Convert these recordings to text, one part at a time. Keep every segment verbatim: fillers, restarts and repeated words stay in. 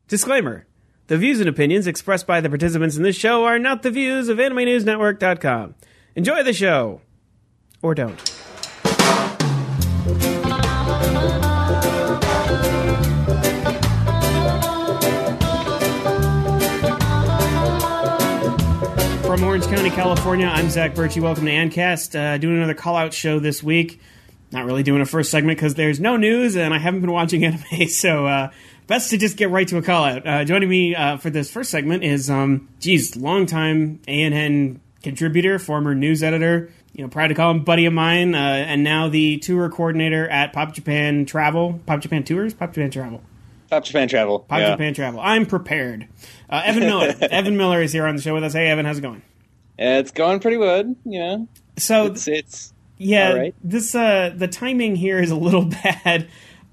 Disclaimer. The views and opinions expressed by the participants in this show are not the views of Anime News Network dot com. Enjoy the show. Or don't. From Orange County, California, I'm Zach Birchie. Welcome to Ancast. Uh, doing another call-out show this week. Not really doing a first segment because there's no news and I haven't been watching anime, so... Uh, Best to just get right to a call-out. Uh, joining me uh, for this first segment is, um, geez, longtime A N N contributor, former news editor, you know, proud to call him buddy of mine, uh, and now the tour coordinator at Pop Japan Travel. Pop Japan Tours? Pop Japan Travel. Pop Japan Travel. Pop yeah. Japan Travel. I'm prepared. Uh, Evan Miller. Evan Miller is here on the show with us. Hey, Evan, how's it going? It's going pretty good, you know. So, it's, it's yeah, all right. this, uh, the timing here is a little bad.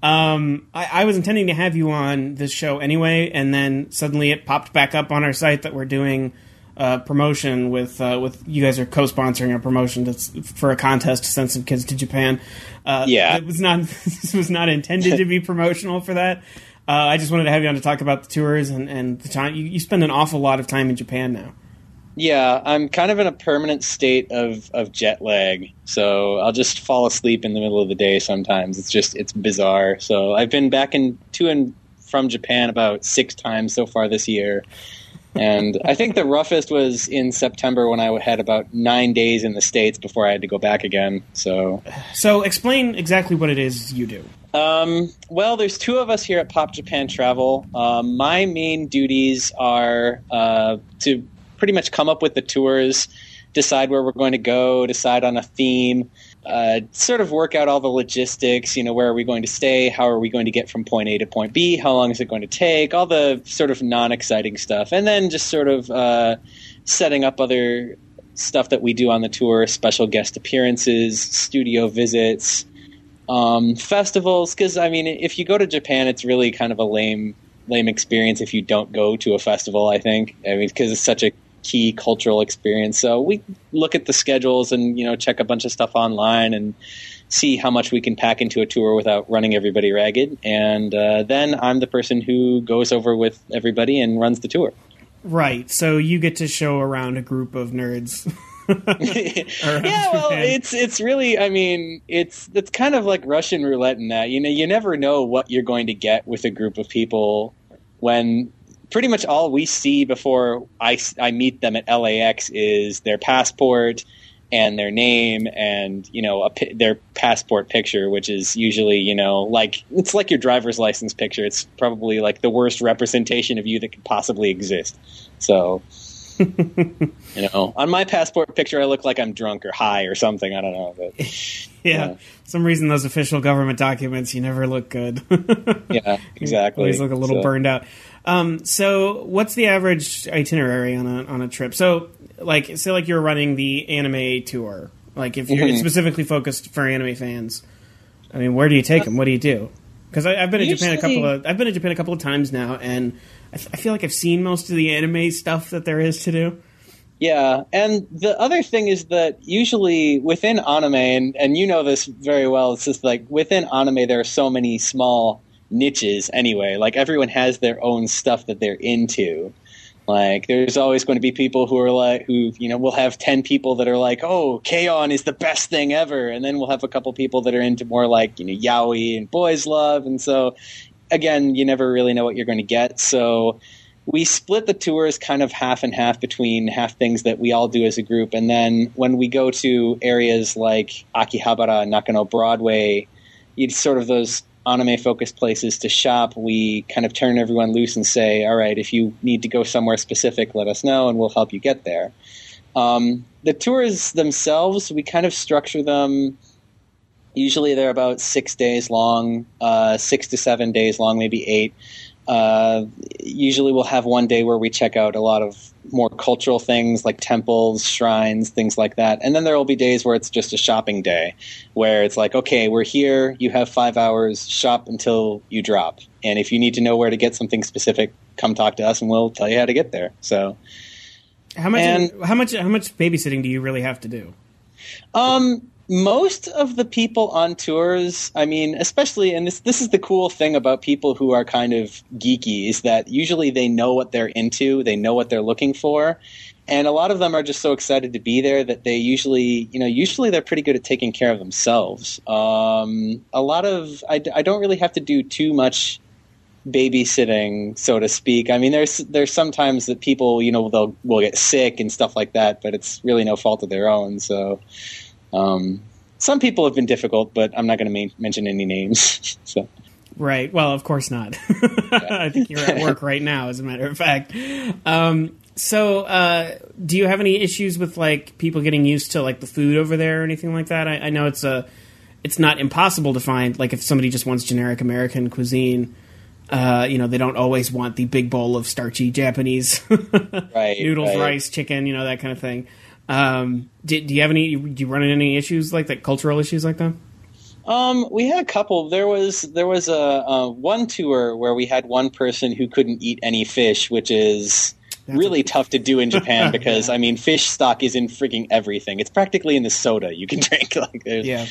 Um, I, I was intending to have you on this show anyway, and then suddenly it popped back up on our site that we're doing a promotion with, uh, with you guys are co-sponsoring a promotion that's for a contest to send some kids to Japan. Uh, yeah. It was not, this was not intended to be promotional for that. Uh, I just wanted to have you on to talk about the tours and, and the time. You, you spend an awful lot of time in Japan now. Yeah, I'm kind of in a permanent state of, of jet lag, so I'll just fall asleep in the middle of the day sometimes. It's just, it's bizarre. So I've been back in to and from Japan about six times so far this year. And I think the roughest was in September when I had about nine days in the States before I had to go back again. So, so explain exactly what it is you do. Um, well, there's two of us here at Pop Japan Travel. Um, my main duties are uh, to pretty much come up with the tours, decide where we're going to go, decide on a theme, uh, sort of work out all the logistics, you know, where are we going to stay, how are we going to get from point A to point B, how long is it going to take, all the sort of non-exciting stuff, and then just sort of uh, setting up other stuff that we do on the tour, special guest appearances, studio visits, um, festivals, because, I mean, if you go to Japan, it's really kind of a lame lame experience if you don't go to a festival, I think. I mean, because it's such a key cultural experience. So we look at the schedules and, you know, check a bunch of stuff online and see how much we can pack into a tour without running everybody ragged. And uh, then I'm the person who goes over with everybody and runs the tour. Right. So you get to show around a group of nerds. Yeah, well, it's it's really, I mean, it's it's kind of like Russian roulette in that, you know, you never know what you're going to get with a group of people when pretty much all we see before I, I meet them at L A X is their passport and their name and, you know, a, their passport picture, which is usually, you know, like, it's like your driver's license picture. It's probably like the worst representation of you that could possibly exist. So... you know, on my passport picture, I look like I'm drunk or high or something. I don't know. But, yeah, yeah. For some reason, those official government documents, you never look good. Yeah, exactly. You always look a little so. burned out. Um, so, what's the average itinerary on a on a trip? So, like, say, like you're running the anime tour. Like, if you're mm-hmm. specifically focused for anime fans, I mean, where do you take them? What do you do? Because I've been to Japan a couple of I've been to Japan a couple of times now, and I, th- I feel like I've seen most of the anime stuff that there is to do. Yeah, and the other thing is that usually within anime, and, and you know this very well, it's just like within anime there are so many small niches anyway. Like everyone has their own stuff that they're into. Like there's always going to be people who are like, who, you know, we'll have ten people that are like, oh, K-On! Is the best thing ever. And then we'll have a couple people that are into more like, you know, yaoi and boys love. And so, again, you never really know what you're going to get. So we split the tours kind of half and half between half things that we all do as a group. And then when we go to areas like Akihabara, Nakano Broadway, you sort of those anime-focused places to shop, we kind of turn everyone loose and say, all right, if you need to go somewhere specific, let us know, and we'll help you get there. Um, the tours themselves, we kind of structure them, usually they're about six days long, uh, six to seven days long, maybe eight. Uh, usually we'll have one day where we check out a lot of more cultural things like temples, shrines, things like that. And then there will be days where it's just a shopping day where it's like, okay, we're here. You have five hours. Shop until you drop. And if you need to know where to get something specific, come talk to us and we'll tell you how to get there. So how much, and, how much, how much babysitting do you really have to do? Um, Most of the people on tours, I mean, especially, and this this is the cool thing about people who are kind of geeky, is that usually they know what they're into, they know what they're looking for, and a lot of them are just so excited to be there that they usually, you know, usually they're pretty good at taking care of themselves. Um, a lot of, I, I don't really have to do too much babysitting, so to speak. I mean, there's there's sometimes that people, you know, they'll will get sick and stuff like that, but it's really no fault of their own, so... Um, some people have been difficult, but I'm not going to ma- mention any names. So. Right. Well, of course not. I think you're at work right now, as a matter of fact. Um, so, uh, do you have any issues with like people getting used to like the food over there or anything like that? I, I know it's a, it's not impossible to find. Like if somebody just wants generic American cuisine, uh, you know, they don't always want the big bowl of starchy Japanese right, noodles, right. rice, chicken, you know, that kind of thing. Um, do, do you have any? Do you run into any issues like that? Cultural issues like that? Um, we had a couple. There was there was a, a one tour where we had one person who couldn't eat any fish, which is That's really a- tough to do in Japan because yeah. I mean, fish stock is in freaking everything. It's practically in the soda you can drink. Like, yeah.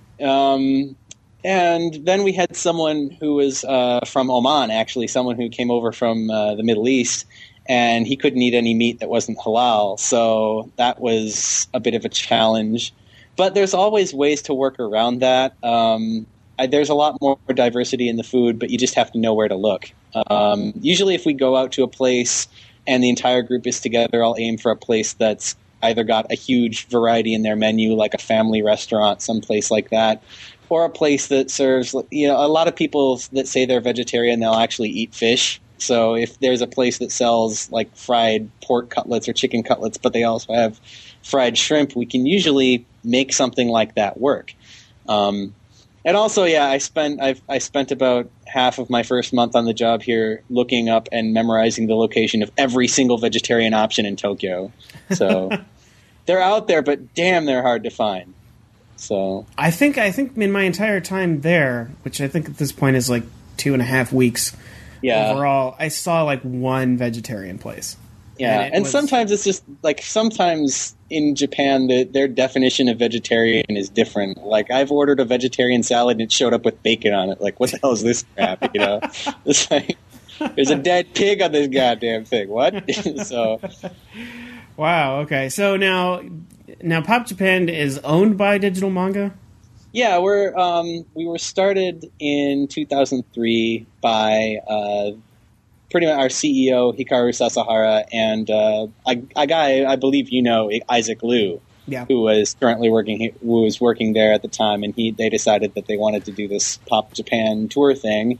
Um, and then we had someone who was uh, from Oman, actually, someone who came over from uh, the Middle East. And he couldn't eat any meat that wasn't halal, so that was a bit of a challenge. But there's always ways to work around that. Um, I, there's a lot more diversity in the food, but you just have to know where to look. Um, usually if we go out to a place and the entire group is together, I'll aim for a place that's either got a huge variety in their menu, like a family restaurant, someplace like that, or a place that serves, you know, a lot of people that say they're vegetarian, they'll actually eat fish. So if there's a place that sells like fried pork cutlets or chicken cutlets, but they also have fried shrimp, we can usually make something like that work. Um, and also, yeah, I spent I've, I spent about half of my first month on the job here looking up and memorizing the location of every single vegetarian option in Tokyo. So they're out there, but damn, they're hard to find. So I think I think in my entire time there, which I think at this point is like two and a half weeks. Yeah. Overall, I saw like one vegetarian place. Yeah, and, and was... sometimes it's just like sometimes in Japan, the, their definition of vegetarian is different. Like I've ordered a vegetarian salad and it showed up with bacon on it. Like, what the hell is this crap? You know, it's like there's a dead pig on this goddamn thing. What? So, wow. Okay, so now now Pop Japan is owned by Digital Manga. Yeah, we're um, we were started in two thousand three by uh, pretty much our C E O Hikaru Sasahara and uh, a, a guy I believe you know, Isaac Liu, yeah. who was currently working who was working there at the time, and he they decided that they wanted to do this Pop Japan tour thing,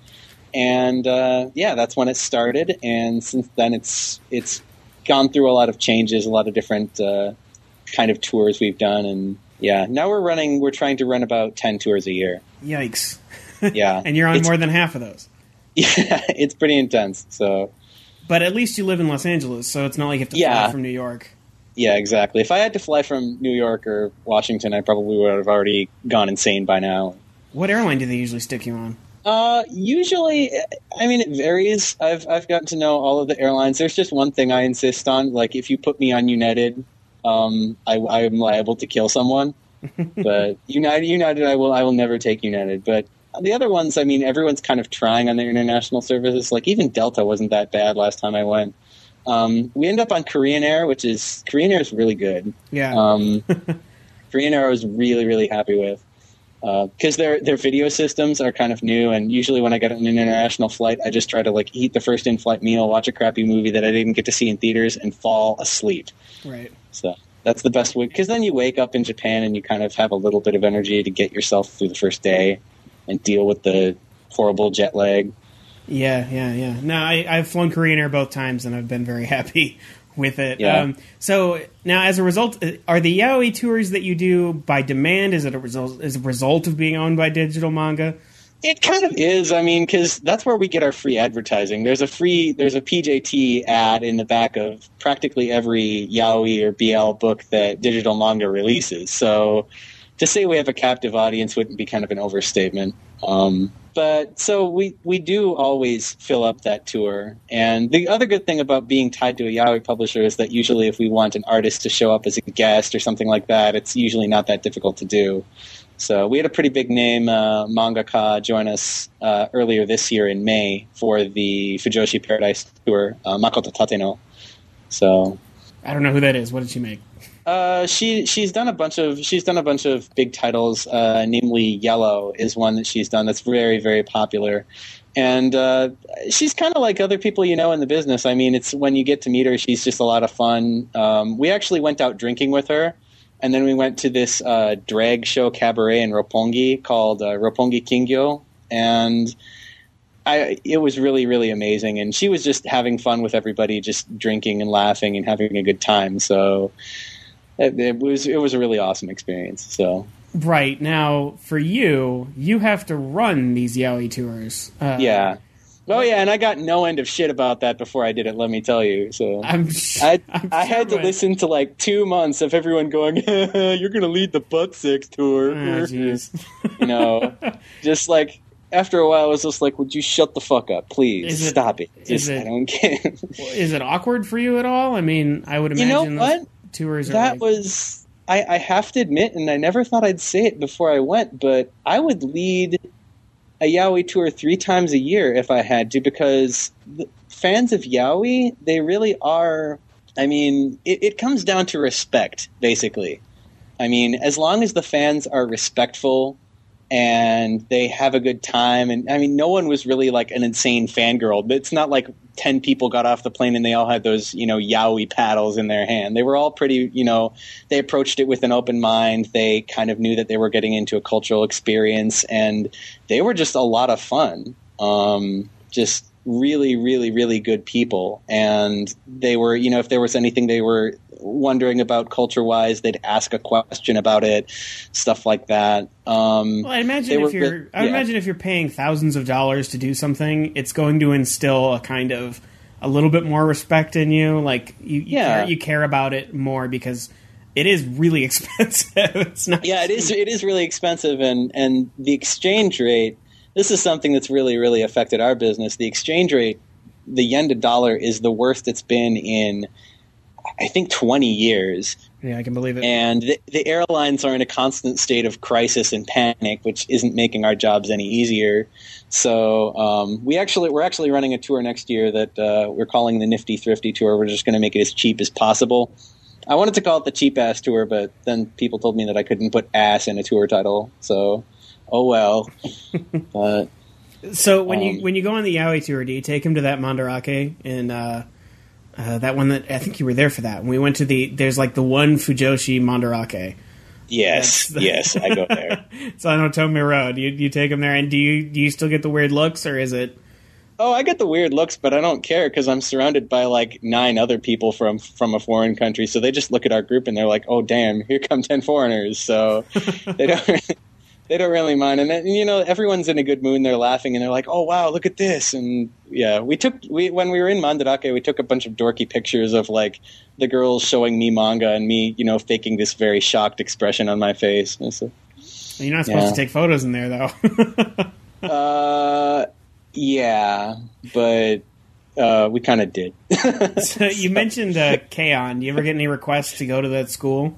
and uh, yeah, that's when it started, and since then it's it's gone through a lot of changes, a lot of different uh, kind of tours we've done, and. Yeah, now we're running, we're trying to run about ten tours a year. Yikes. Yeah. And you're on more than half of those. Yeah, it's pretty intense, so. But at least you live in Los Angeles, so it's not like you have to yeah. fly from New York. Yeah, exactly. If I had to fly from New York or Washington, I probably would have already gone insane by now. What airline do they usually stick you on? Uh, usually, I mean, it varies. I've I've gotten to know all of the airlines. There's just one thing I insist on. Like, if you put me on United... Um, I, I'm liable to kill someone, but United, United, I will, I will never take United. But the other ones, I mean, everyone's kind of trying on their international services. Like even Delta wasn't that bad last time I went. Um, we end up on Korean Air, which is Korean Air is really good. Yeah. Um, Korean Air I was really, really happy with because uh, their their video systems are kind of new. And usually when I get on an international flight, I just try to like eat the first in-flight meal, watch a crappy movie that I didn't get to see in theaters, and fall asleep. Right. So that's the best way, because then you wake up in Japan and you kind of have a little bit of energy to get yourself through the first day and deal with the horrible jet lag. Yeah, yeah, yeah. No, I, I've flown Korean Air both times and I've been very happy with it. Yeah. Um, so now, as a result, are the yaoi tours that you do by demand? Is it a result? Is a result of being owned by Digital Manga? It kind of is. I mean, because that's where we get our free advertising. There's a free, there's a P J T ad in the back of practically every yaoi or B L book that Digital Manga releases. So to say we have a captive audience wouldn't be kind of an overstatement. Um, but so we, we do always fill up that tour. And the other good thing about being tied to a yaoi publisher is that usually if we want an artist to show up as a guest or something like that, it's usually not that difficult to do. So we had a pretty big name uh, mangaka join us uh, earlier this year in May for the Fujoshi Paradise Tour, uh, Makoto Tateno. So I don't know who that is. What did she make? Uh, she she's done a bunch of she's done a bunch of big titles. Uh, namely, Yellow is one that she's done that's very very popular, and uh, she's kind of like other people you know in the business. I mean, it's when you get to meet her, she's just a lot of fun. Um, we actually went out drinking with her. And then we went to this uh, drag show cabaret in Roppongi called uh, Roppongi Kingyo, and I, it was really, really amazing. And she was just having fun with everybody, just drinking and laughing and having a good time. So it, it was it was a really awesome experience. So right now, for you, you have to run these yaoi tours. Uh, yeah. Oh yeah, and I got no end of shit about that before I did it. Let me tell you. So I'm, I I'm I sure had to my- listen to like two months of everyone going, "You're going to lead the butt sex tour." Oh, jeez. You know, just like after a while, I was just like, "Would you shut the fuck up, please? Is it- Stop it." is Just, it- I don't care. Is it awkward for you at all? I mean, I would You know imagine what? those tours are That like, was. I, I have to admit, and I never thought I'd say it before I went, but I would lead a yaoi tour three times a year if I had to, because the fans of yaoi, they really are. I mean, it, it comes down to respect, basically. I mean, as long as the fans are respectful and they have a good time, and I mean, no one was really like an insane fangirl, but it's not like ten people got off the plane and they all had those, you know, yaoi paddles in their hand. They were all pretty, you know, they approached it with an open mind. They kind of knew that they were getting into a cultural experience, and they were just a lot of fun. Um, just really, really, really good people. And they were, you know, if there was anything they were wondering about culture-wise, they'd ask a question about it, stuff like that. Um, Well, I imagine they if were- you're, I yeah. imagine if you're paying thousands of dollars to do something, it's going to instill a kind of a little bit more respect in you. Like you, you, Yeah. care, you care about it more because it is really expensive. It's not. Yeah, it is. It is really expensive, and and the exchange rate. This is something that's really, really affected our business. The exchange rate, the yen to dollar, is the worst it's been in, I think, twenty years. Yeah, I can believe it. And the, the airlines are in a constant state of crisis and panic, which isn't making our jobs any easier. So um, we actually we're actually running a tour next year that uh, we're calling the Nifty Thrifty Tour. We're just going to make it as cheap as possible. I wanted to call it the Cheap Ass Tour, but then people told me that I couldn't put ass in a tour title. So, oh well. But So when you Um, when you go on the yaoi tour, do you take him to that Mandarake and uh, uh, that one that I think you were there for that? When we went to the there's like the one Fujoshi Mandarake. yes, That's- yes, I go there. It's on Otome Road. You you take him there, and do you do you still get the weird looks, or is it? Oh, I get the weird looks, but I don't care because I'm surrounded by like nine other people from from a foreign country. So they just look at our group and they're like, "Oh, damn, here come ten foreigners." So they don't they don't really mind. And, then, you know, everyone's in a good mood. And they're laughing and they're like, "Oh, wow, look at this!" And yeah, we took we when we were in Mandarake, we took a bunch of dorky pictures of like the girls showing me manga and me, you know, faking this very shocked expression on my face. And so, You're not supposed Yeah. to take photos in there, though. uh, yeah, but uh, we kind of did. So you mentioned uh, K-On! Do you ever get any requests to go to that school?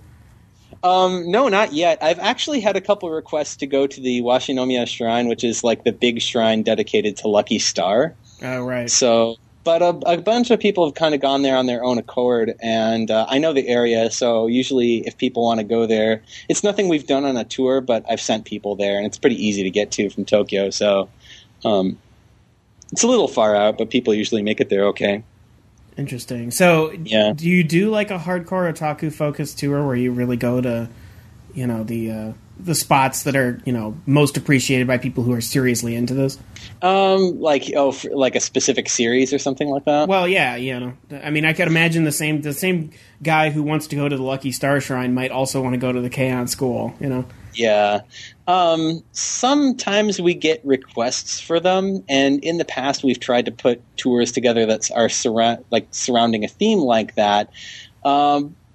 Um, no, not yet. I've actually had a couple of requests to go to the Washinomiya Shrine, which is like the big shrine dedicated to Lucky Star. Oh, right. So, but a, a bunch of people have kind of gone there on their own accord, and uh, I know the area, so usually if people want to go there, it's nothing we've done on a tour, but I've sent people there, and it's pretty easy to get to from Tokyo, so um, it's a little far out, but people usually make it there okay. Interesting. So, Yeah. do you do like a hardcore otaku focused tour where you really go to, you know, the uh, the spots that are, you know, most appreciated by people who are seriously into this? Um, like, oh, for, like a specific series or something like that? Well, yeah, you know, I mean, I could imagine the same the same guy who wants to go to the Lucky Star Shrine might also want to go to the K-On! School, you know. Yeah. Um, sometimes we get requests for them, and in the past we've tried to put tours together that are surra- like surrounding a theme like that. Um,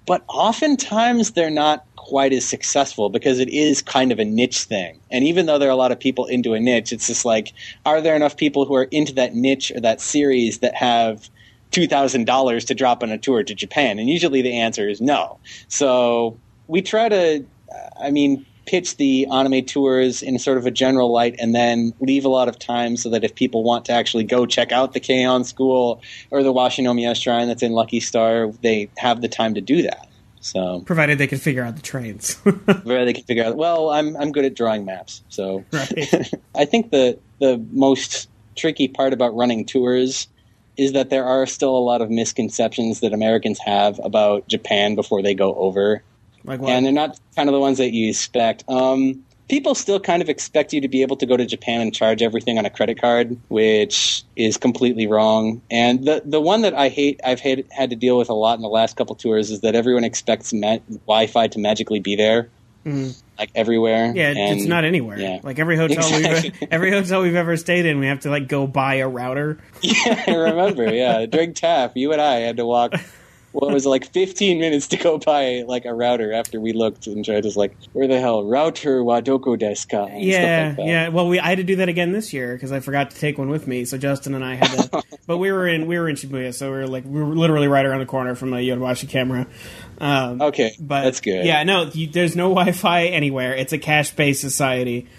but oftentimes they're not quite as successful because it is kind of a niche thing. And even though there are a lot of people into a niche, it's just like, are there enough people who are into that niche or that series that have two thousand dollars to drop on a tour to Japan? And usually the answer is no. So we try to, I mean, pitch the anime tours in sort of a general light and then leave a lot of time so that if people want to actually go check out the K-On! School or the Washinomiya Shrine that's in Lucky Star, they have the time to do that. So, provided they can figure out the trains. Provided they can figure out. Well, I'm I'm good at drawing maps, so right. I think the the most tricky part about running tours is that there are still a lot of misconceptions that Americans have about Japan before they go over. Like what? And they're not kind of the ones that you expect. Um, people still kind of expect you to be able to go to Japan and charge everything on a credit card, which is completely wrong. And the the one that I hate, I've had, had to deal with a lot in the last couple tours is that everyone expects ma- Wi-Fi to magically be there, mm. like everywhere. Yeah, and, it's not anywhere. Yeah. Like every hotel, exactly. we've, every hotel we've ever stayed in, we have to like go buy a router. Yeah, I remember. Yeah, during T A F, you and I had to walk. Well, it was like fifteen minutes to go buy like a router after we looked and tried to like, where the hell, router wa doko desu ka? Yeah, like yeah. Well, we I had to do that again this year because I forgot to take one with me. So Justin and I had to, but we were in we were in Shibuya, so we were like we were literally right around the corner from a Yodobashi camera. Um, okay, but that's good. Yeah, no, you, there's no Wi-Fi anywhere. It's a cash-based society.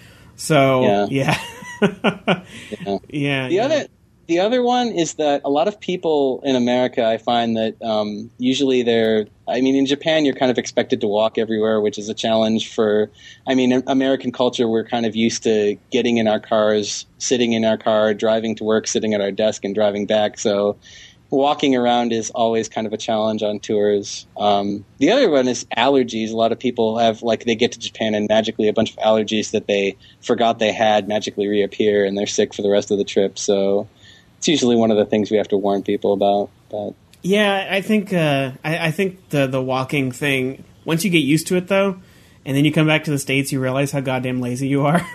So yeah, yeah, yeah. yeah the yeah. other. The other one is that a lot of people in America, I find that um, usually they're, I mean, in Japan, you're kind of expected to walk everywhere, which is a challenge for, I mean, in American culture, we're kind of used to getting in our cars, sitting in our car, driving to work, sitting at our desk and driving back. So walking around is always kind of a challenge on tours. Um, the other one is allergies. A lot of people have, like, they get to Japan and magically a bunch of allergies that they forgot they had magically reappear and they're sick for the rest of the trip. So it's usually one of the things we have to warn people about. But yeah, I think uh, I, I think the the walking thing. Once you get used to it, though, and then you come back to the States, you realize how goddamn lazy you are.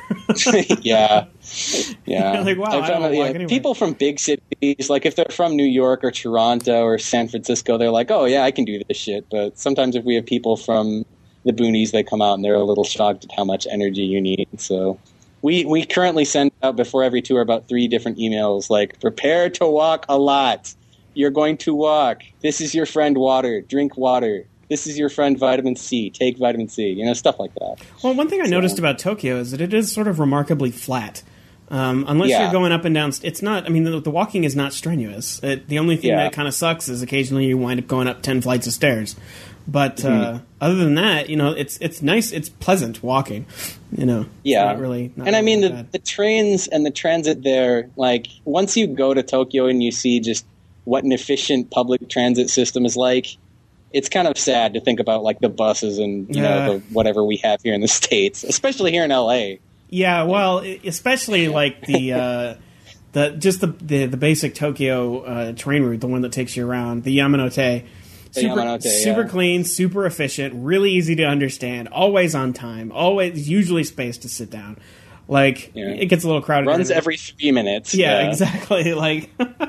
yeah, yeah. You're like, wow, I don't yeah, walk anywhere. People from big cities, like if they're from New York or Toronto or San Francisco, they're like, oh yeah, I can do this shit. But sometimes if we have people from the boonies, they come out and they're a little shocked at how much energy you need. So. We we currently send out before every tour about three different emails like, prepare to walk a lot. You're going to walk. This is your friend water. Drink water. This is your friend vitamin C. Take vitamin C. You know, stuff like that. Well, one thing I so, noticed about Tokyo is that it is sort of remarkably flat. Um, unless yeah. you're going up and down, it's not, I mean, the, the walking is not strenuous. It, the only thing yeah. that kind of sucks is occasionally you wind up going up ten flights of stairs. But mm-hmm. uh, other than that, you know, it's it's nice, it's pleasant walking, you know. Yeah. Not really. Not and really I mean, the, bad. the trains and the transit there, like, once you go to Tokyo and you see just what an efficient public transit system is like, it's kind of sad to think about, like, the buses and, you yeah. know, the, whatever we have here in the States, especially here in L A. Yeah, well, especially, like, the... Uh, the just the, the, the basic Tokyo uh, train route, the one that takes you around, the Yamanote. Super, Yamanote, super yeah. clean, super efficient, really easy to understand, always on time, always usually spaced to sit down. Like, yeah. it gets a little crowded. Runs every three minutes. Yeah, yeah. exactly. Like,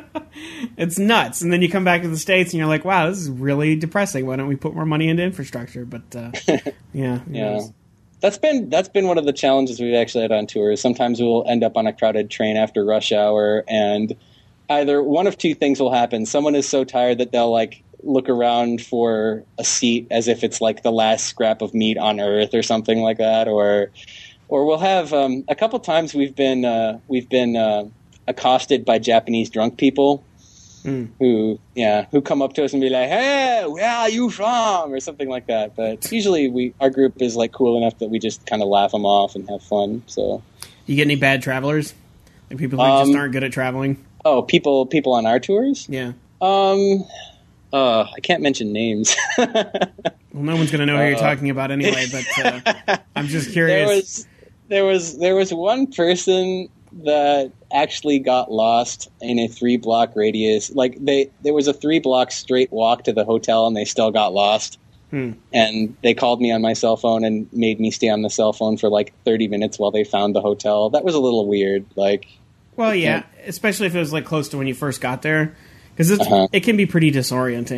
it's nuts. And then you come back to the States and you're like, wow, this is really depressing. Why don't we put more money into infrastructure? But, uh, yeah. yeah. That's been that's been one of the challenges we've actually had on tours. Sometimes we'll end up on a crowded train after rush hour, and either one of two things will happen. Someone is so tired that they'll, like, look around for a seat as if it's like the last scrap of meat on earth or something like that, or or we'll have um, a couple times we've been uh, we've been uh, accosted by Japanese drunk people mm. who yeah who come up to us and be like, hey, where are you from, or something like that. But usually we our group is like cool enough that we just kind of laugh them off and have fun. So you get any bad travelers, like people who um, just aren't good at traveling? Oh, people people on our tours? Yeah. Um. Uh, I can't mention names. Well, no one's going to know who uh, you're talking about anyway, but uh, I'm just curious. There was, there was there was one person that actually got lost in a three-block radius. Like, they there was a three-block straight walk to the hotel, and they still got lost. Hmm. And they called me on my cell phone and made me stay on the cell phone for, like, thirty minutes while they found the hotel. That was a little weird. Like, well, yeah, especially if it was, like, close to when you first got there. Because uh-huh. it can be pretty disorienting.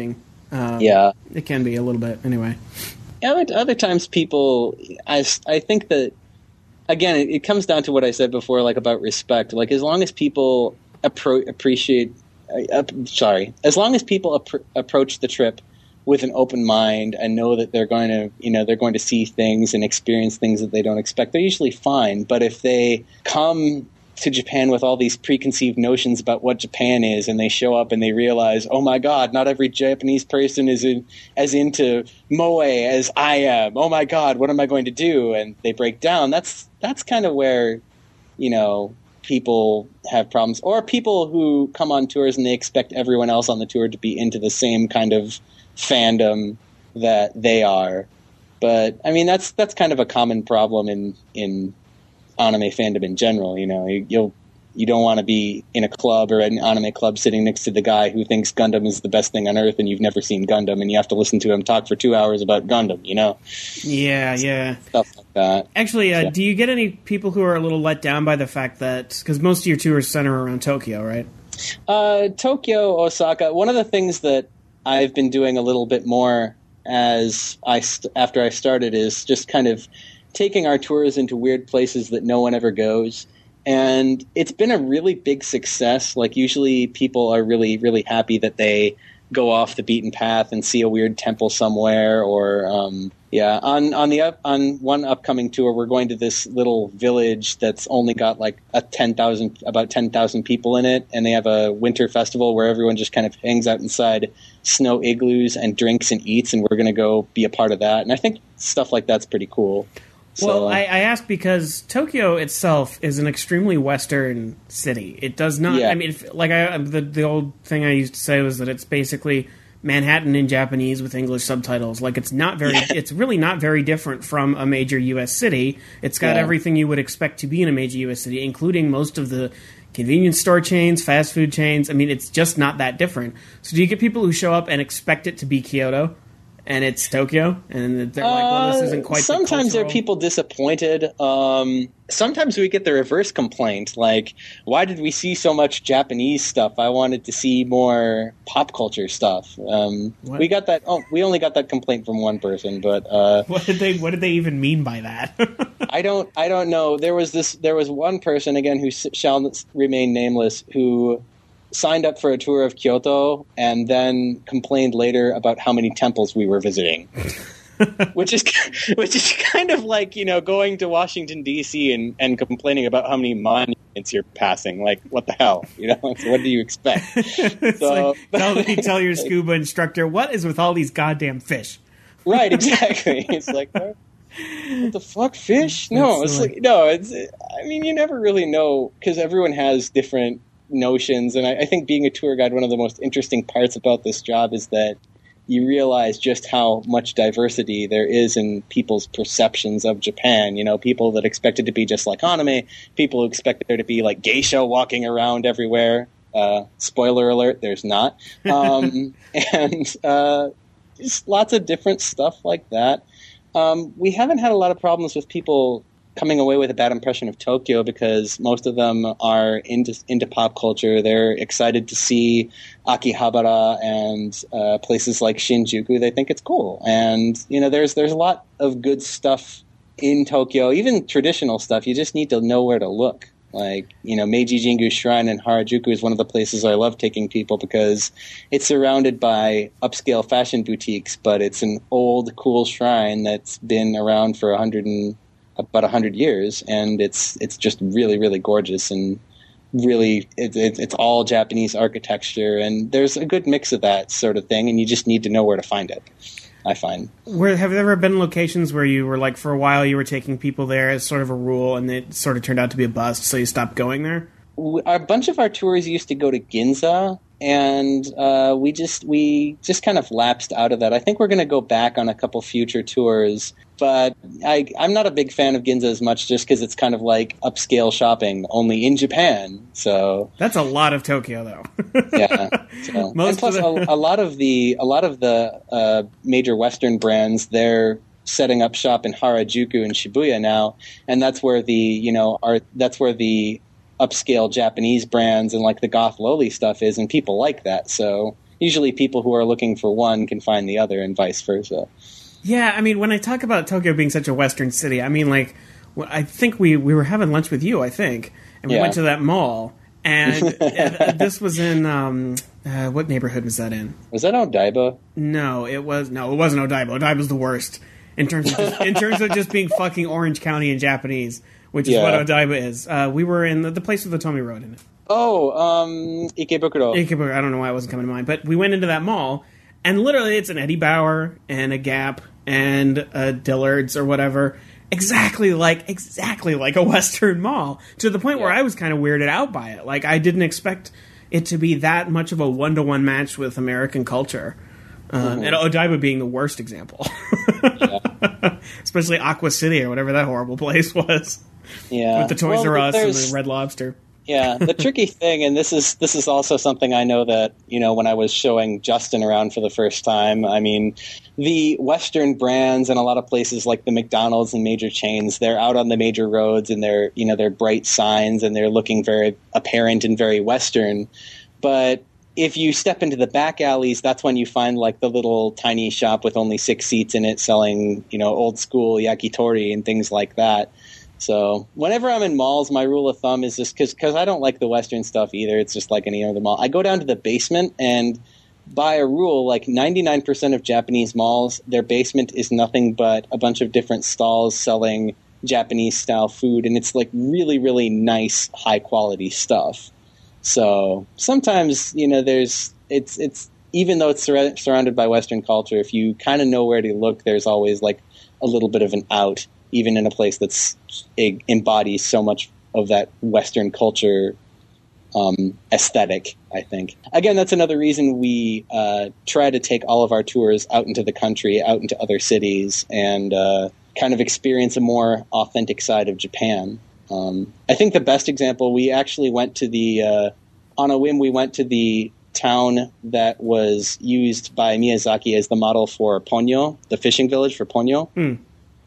Um, yeah, it can be a little bit anyway. Other, other times, people, I, I think that again, it, it comes down to what I said before, like about respect. Like as long as people appro- appreciate, uh, sorry, as long as people appro- approach the trip with an open mind and know that they're going to, you know, they're going to see things and experience things that they don't expect, they're usually fine. But if they come to Japan with all these preconceived notions about what Japan is, and they show up and they realize, oh my God, not every Japanese person is in, as into moe as I am. Oh my God, what am I going to do? And they break down. That's that's kind of where, you know, people have problems. Or people who come on tours and they expect everyone else on the tour to be into the same kind of fandom that they are. But I mean, that's that's kind of a common problem in in anime fandom in general. You know, you, you'll you don't want to be in a club or an anime club sitting next to the guy who thinks Gundam is the best thing on earth, and you've never seen Gundam, and you have to listen to him talk for two hours about Gundam. You know? Yeah, yeah, stuff like that. Actually, uh, so. do you get any people who are a little let down by the fact that, because most of your tours center around Tokyo, right? Uh, Tokyo, Osaka. One of the things that I've been doing a little bit more as I st- after I started is just kind of taking our tours into weird places that no one ever goes. And it's been a really big success. Like usually people are really, really happy that they go off the beaten path and see a weird temple somewhere. Or, um, yeah, on, on the up, on one upcoming tour, we're going to this little village that's only got like a ten thousand, about ten thousand people in it. And they have a winter festival where everyone just kind of hangs out inside snow igloos and drinks and eats. And we're going to go be a part of that. And I think stuff like that's pretty cool. So, well, I, I ask because Tokyo itself is an extremely Western city. It does not. Yeah. I mean, if, like I, the the old thing I used to say was that it's basically Manhattan in Japanese with English subtitles. Like it's not very. It's really not very different from a major U S city. It's got Yeah. everything you would expect to be in a major U S city, including most of the convenience store chains, fast food chains. I mean, it's just not that different. So, do you get people who show up and expect it to be Kyoto? And it's Tokyo, and they're like, well, this isn't quite uh, Sometimes the there are people disappointed. Um, sometimes we get the reverse complaint, like, why did we see so much Japanese stuff? I wanted to see more pop culture stuff. Um, we got that. Oh, we only got that complaint from one person, but uh, what did they? What did they even mean by that? I don't. I don't know. There was this. There was one person again who shall remain nameless who signed up for a tour of Kyoto and then complained later about how many temples we were visiting, which is which is kind of like, you know, going to Washington D C and, and complaining about how many monuments you're passing. Like, what the hell, you know? So what do you expect? It's so, like, tell, you tell your scuba instructor, what is with all these goddamn fish? Right, exactly. It's like, what, what the fuck, fish? No, That's it's silly. like, no. It's. I mean, you never really know because everyone has different notions, and I, I think being a tour guide, one of the most interesting parts about this job is that you realize just how much diversity there is in people's perceptions of Japan. You know, people that expect it to be just like anime, people who expect there to be like geisha walking around everywhere. Uh, spoiler alert, there's not. Um, and uh, just lots of different stuff like that. Um, we haven't had a lot of problems with people coming away with a bad impression of Tokyo because most of them are into into pop culture. They're excited to see Akihabara and uh, places like Shinjuku. They think it's cool, and you know, there's there's a lot of good stuff in Tokyo, even traditional stuff. You just need to know where to look. Like, you know, Meiji Jingu Shrine in Harajuku is one of the places I love taking people because it's surrounded by upscale fashion boutiques, but it's an old, cool shrine that's been around for a hundred and about a hundred years, and it's it's just really, really gorgeous, and really it, it, it's all Japanese architecture, and there's a good mix of that sort of thing, and you just need to know where to find it, I find. Where have there ever been locations where you were like, for a while you were taking people there as sort of a rule, and it sort of turned out to be a bust, so you stopped going there? A bunch of our tours used to go to Ginza, and uh, we just we just kind of lapsed out of that. I think we're going to go back on a couple future tours, but I, I'm not a big fan of Ginza as much just because it's kind of like upscale shopping, only in Japan. So that's a lot of Tokyo, though. yeah, so. Most and plus of the- a, a lot of the a lot of the uh, major Western brands, they're setting up shop in Harajuku and Shibuya now, and that's where the you know are that's where the upscale Japanese brands and like the goth loli stuff is, and people like that. So usually people who are looking for one can find the other, and vice versa. Yeah, I mean, when I talk about Tokyo being such a Western city, I mean, like, I think we, we were having lunch with you, I think, and we yeah. went to that mall, and uh, this was in, um, uh, what neighborhood was that in? Was that Odaiba? No, it was, no, it wasn't Odaiba. Odaiba's the worst in terms of just, in terms of just being fucking Orange County in Japanese, which is yeah. what Odaiba is. Uh, we were in the, the place with the Tomy Road in it. Oh, um, Ikebukuro. Ikebukuro, I don't know why it wasn't coming to mind, but we went into that mall, and literally it's an Eddie Bauer and a Gap and a Dillard's or whatever, exactly like exactly like a Western mall, to the point yeah. where I was kind of weirded out by it. Like, I didn't expect it to be that much of a one-to-one match with American culture. Um, mm-hmm. And Odaiba being the worst example. yeah. Especially Aqua City or whatever that horrible place was. Yeah. With the Toys well, R Us and the Red Lobster. Yeah, the tricky thing, and this is this is also something I know that, you know, when I was showing Justin around for the first time, I mean, the Western brands and a lot of places like the McDonald's and major chains, they're out on the major roads and they're, you know, they're bright signs and they're looking very apparent and very Western. But if you step into the back alleys, that's when you find like the little tiny shop with only six seats in it selling, you know, old school yakitori and things like that. So whenever I'm in malls, my rule of thumb is just because because I don't like the Western stuff either. It's just like any other mall. I go down to the basement, and by a rule, like ninety-nine percent of Japanese malls, their basement is nothing but a bunch of different stalls selling Japanese-style food, and it's like really, really nice, high-quality stuff. So sometimes, you know, there's it's it's even though it's sur- surrounded by Western culture, if you kind of know where to look, there's always like a little bit of an out. Even in a place that's it embodies so much of that Western culture um, aesthetic, I think. Again, that's another reason we uh, try to take all of our tours out into the country, out into other cities, and uh, kind of experience a more authentic side of Japan. Um, I think the best example, we actually went to the, uh, on a whim, we went to the town that was used by Miyazaki as the model for Ponyo, the fishing village for Ponyo. Mm.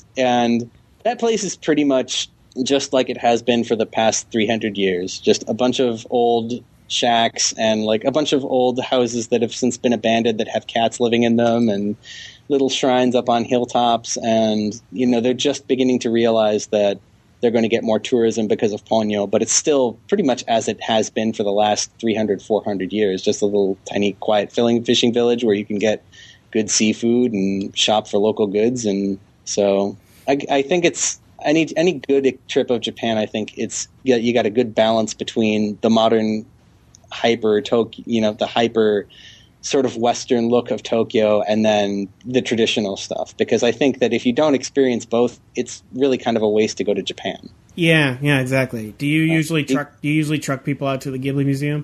And that place is pretty much just like it has been for the past three hundred years. Just a bunch of old shacks and like a bunch of old houses that have since been abandoned that have cats living in them and little shrines up on hilltops. And, you know, they're just beginning to realize that they're going to get more tourism because of Ponyo, but it's still pretty much as it has been for the last three hundred, four hundred years. Just a little tiny, quiet filling fishing village where you can get good seafood and shop for local goods. And so I, I think it's any any good trip of Japan. I think it's yeah, you got a good balance between the modern hyper Tokyo, you know, the hyper sort of Western look of Tokyo, and then the traditional stuff. Because I think that if you don't experience both, it's really kind of a waste to go to Japan. Yeah, yeah, exactly. Do you usually uh, truck? Do you usually truck people out to the Ghibli Museum?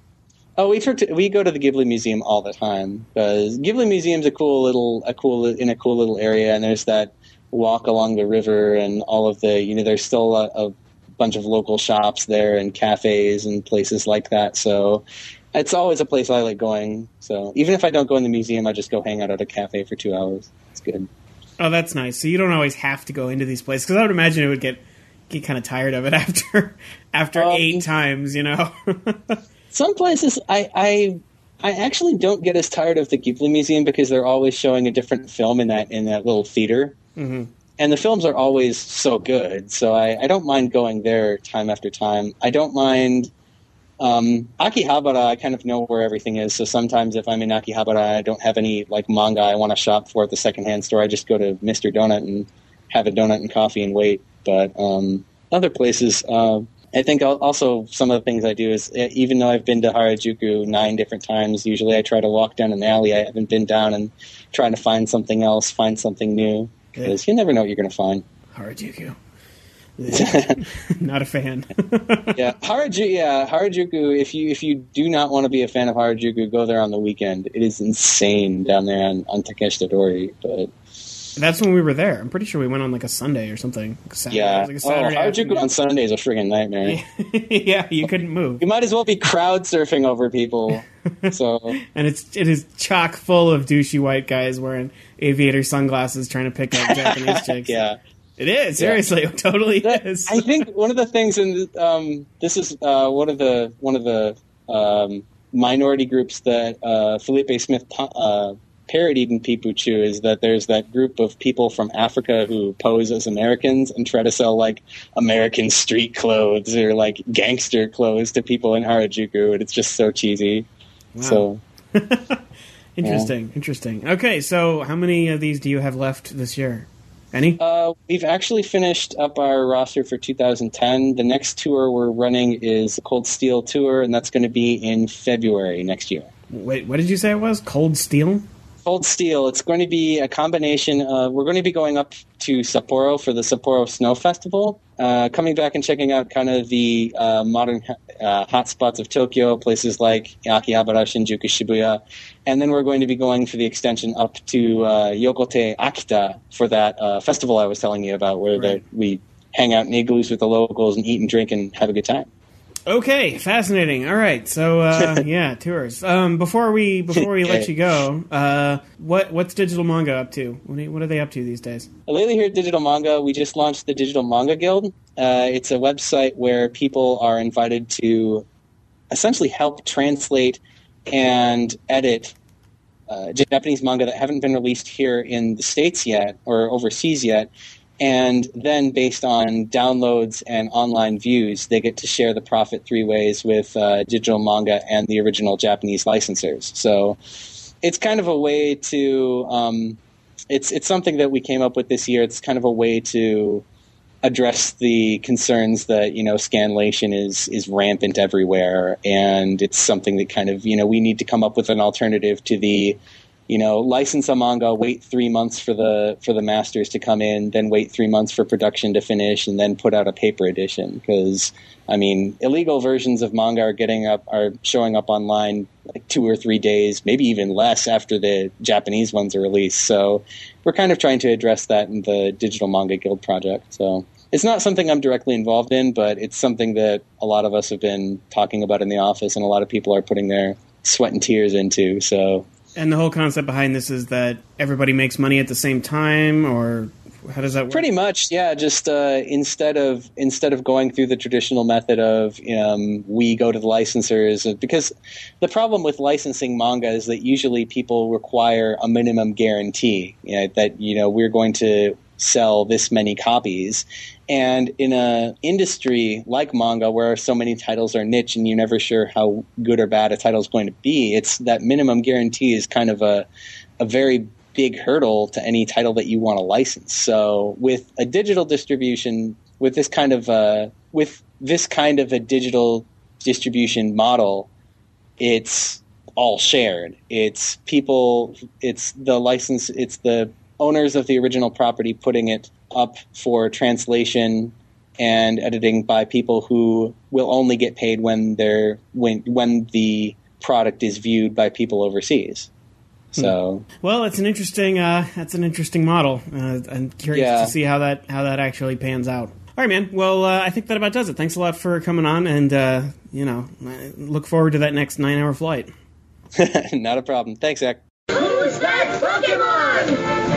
Oh, we truck to, we go to the Ghibli Museum all the time because Ghibli Museum's a cool little a cool in a cool little area, and there's that walk along the river and all of the, you know, there's still a, a bunch of local shops there and cafes and places like that. So it's always a place I like going. So even if I don't go in the museum, I just go hang out at a cafe for two hours. It's good. Oh, that's nice. So you don't always have to go into these places, because I would imagine it would get get kind of tired of it after after um, eight times, you know. Some places I, I I actually don't get as tired of the Ghibli Museum because they're always showing a different film in that in that little theater. Mm-hmm. And the films are always so good, so I, I don't mind going there time after time. I don't mind um, Akihabara. I kind of know where everything is, so sometimes if I'm in Akihabara, I don't have any like manga I want to shop for at the secondhand store. I just go to Mister Donut and have a donut and coffee and wait. But um, other places, uh, I think also some of the things I do is, even though I've been to Harajuku nine different times, usually I try to walk down an alley I haven't been down and try to find something else, find something new. Because you never know what you're going to find. Harajuku. Not a fan. yeah, Harajuku. Yeah, Harajuku. If you if you do not want to be a fan of Harajuku, go there on the weekend. It is insane down there on, on Takeshita-dori. But that's when we were there. I'm pretty sure we went on like a Sunday or something. Saturday. Yeah. Like a Saturday oh, Harajuku afternoon. On Sunday is a friggin' nightmare. Yeah, you couldn't move. You might as well be crowd surfing over people. So and it's it is chock full of douchey white guys wearing aviator sunglasses trying to pick up Japanese chicks. Yeah, it is seriously, yeah. It totally that, is. I think one of the things, and um, this is uh, one of the one of the um, minority groups that uh, Felipe Smith uh, parodied in Pipuchu is that there's that group of people from Africa who pose as Americans and try to sell like American street clothes or like gangster clothes to people in Harajuku, and it's just so cheesy. Wow. So interesting, yeah. interesting. Okay, so how many of these do you have left this year? Any? Uh, we've actually finished up our roster for two thousand ten. The next tour we're running is the Cold Steel Tour, and that's going to be in February next year. Wait, what did you say it was? Cold Steel? Cold Steel. It's going to be a combination of, we're going to be going up to Sapporo for the Sapporo Snow Festival, uh, coming back and checking out kind of the uh, modern uh, hotspots of Tokyo, places like Akihabara, Shinjuku, Shibuya. And then we're going to be going for the extension up to uh, Yokote, Akita for that uh, festival I was telling you about, where right. the, we hang out in igloos with the locals and eat and drink and have a good time. Okay, fascinating. All right, so uh, yeah, tours. Um, before we before we let you go, uh, what what's Digital Manga up to? What are, what are they up to these days? Lately, here at Digital Manga, we just launched the Digital Manga Guild. Uh, it's a website where people are invited to essentially help translate and edit uh, Japanese manga that haven't been released here in the States yet or overseas yet. And then based on downloads and online views, they get to share the profit three ways with uh, Digital Manga and the original Japanese licensors. So it's kind of a way to um, it's it's something that we came up with this year. It's kind of a way to address the concerns that, you know, scanlation is is rampant everywhere, and it's something that kind of, you know, we need to come up with an alternative to the, you know, license a manga, wait three months for the for the masters to come in, then wait three months for production to finish, and then put out a paper edition. Because, I mean, illegal versions of manga are getting up, are showing up online like two or three days, maybe even less after the Japanese ones are released. So we're kind of trying to address that in the Digital Manga Guild project. So it's not something I'm directly involved in, but it's something that a lot of us have been talking about in the office, and a lot of people are putting their sweat and tears into. So. And the whole concept behind this is that everybody makes money at the same time, or how does that work? Pretty much, yeah. Just uh, instead of instead of going through the traditional method of um, we go to the licensors, because the problem with licensing manga is that usually people require a minimum guarantee, you know, that, you know, we're going to sell this many copies. And in a industry like manga, where so many titles are niche and you're never sure how good or bad a title is going to be, it's that minimum guarantee is kind of a a very big hurdle to any title that you want to license. So with a digital distribution, with this kind of a, with this kind of a digital distribution model, it's all shared. It's people, it's the license, it's the owners of the original property putting it up for translation and editing by people who will only get paid when they're when when the product is viewed by people overseas. So, well, it's an interesting uh, that's an interesting model. Uh, I'm curious yeah. to see how that how that actually pans out. All right, man. Well, uh, I think that about does it. Thanks a lot for coming on, and uh, you know, I look forward to that next nine hour flight. Not a problem. Thanks, Zach. Who's that Pokemon?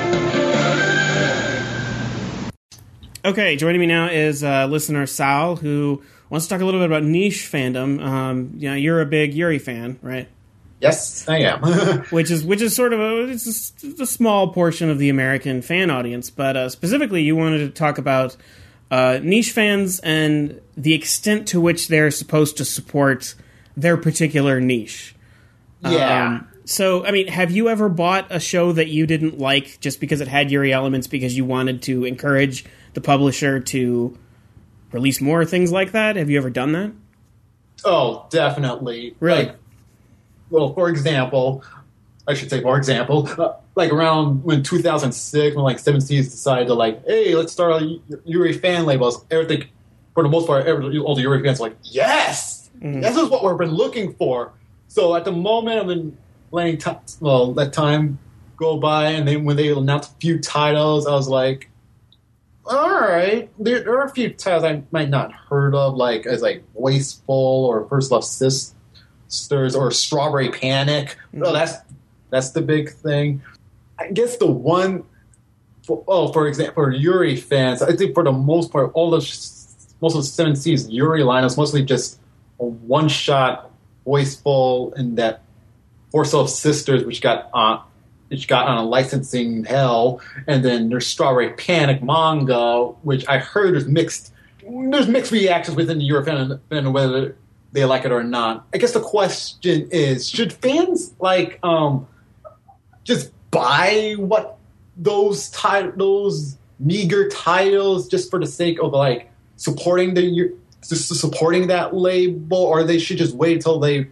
Okay, joining me now is uh, listener Sal, who wants to talk a little bit about niche fandom. Um, you know, you're a big Yuri fan, right? Yes, I am. which is which is sort of a it's a, a small portion of the American fan audience, but uh, specifically, you wanted to talk about uh, niche fans and the extent to which they're supposed to support their particular niche. Yeah. Um, so, I mean, have you ever bought a show that you didn't like just because it had Yuri elements because you wanted to encourage the publisher to release more things like that? Have you ever done that? Oh, definitely. Really? Like, well, for example, I should say, for example, uh, like around when two thousand six, when like Seven Seas decided to like, hey, let's start a Yuri fan labels. Everything, for the most part, every, all the Yuri fans were like, yes, mm-hmm. This is what we've been looking for. So at the moment, I've been letting time, well, let time go by, and then when they announced a few titles, I was like, all right, there, there are a few titles I might not heard of, like as like Wasteful or First Love Sisters or Strawberry Panic. Mm-hmm. Oh, that's that's the big thing. I guess the one, for, oh, for example, for Yuri fans, I think for the most part, all the most of the Seven Seas Yuri lineups mostly just a one shot Voiceful and that Force of Sisters, which got on, which got on a licensing hell, and then there's Strawberry Panic manga, which I heard is mixed. There's mixed reactions within the European and whether they like it or not. I guess the question is: should fans like um, just buy what those tit- those meager titles just for the sake of like supporting the just supporting that label, or they should just wait till they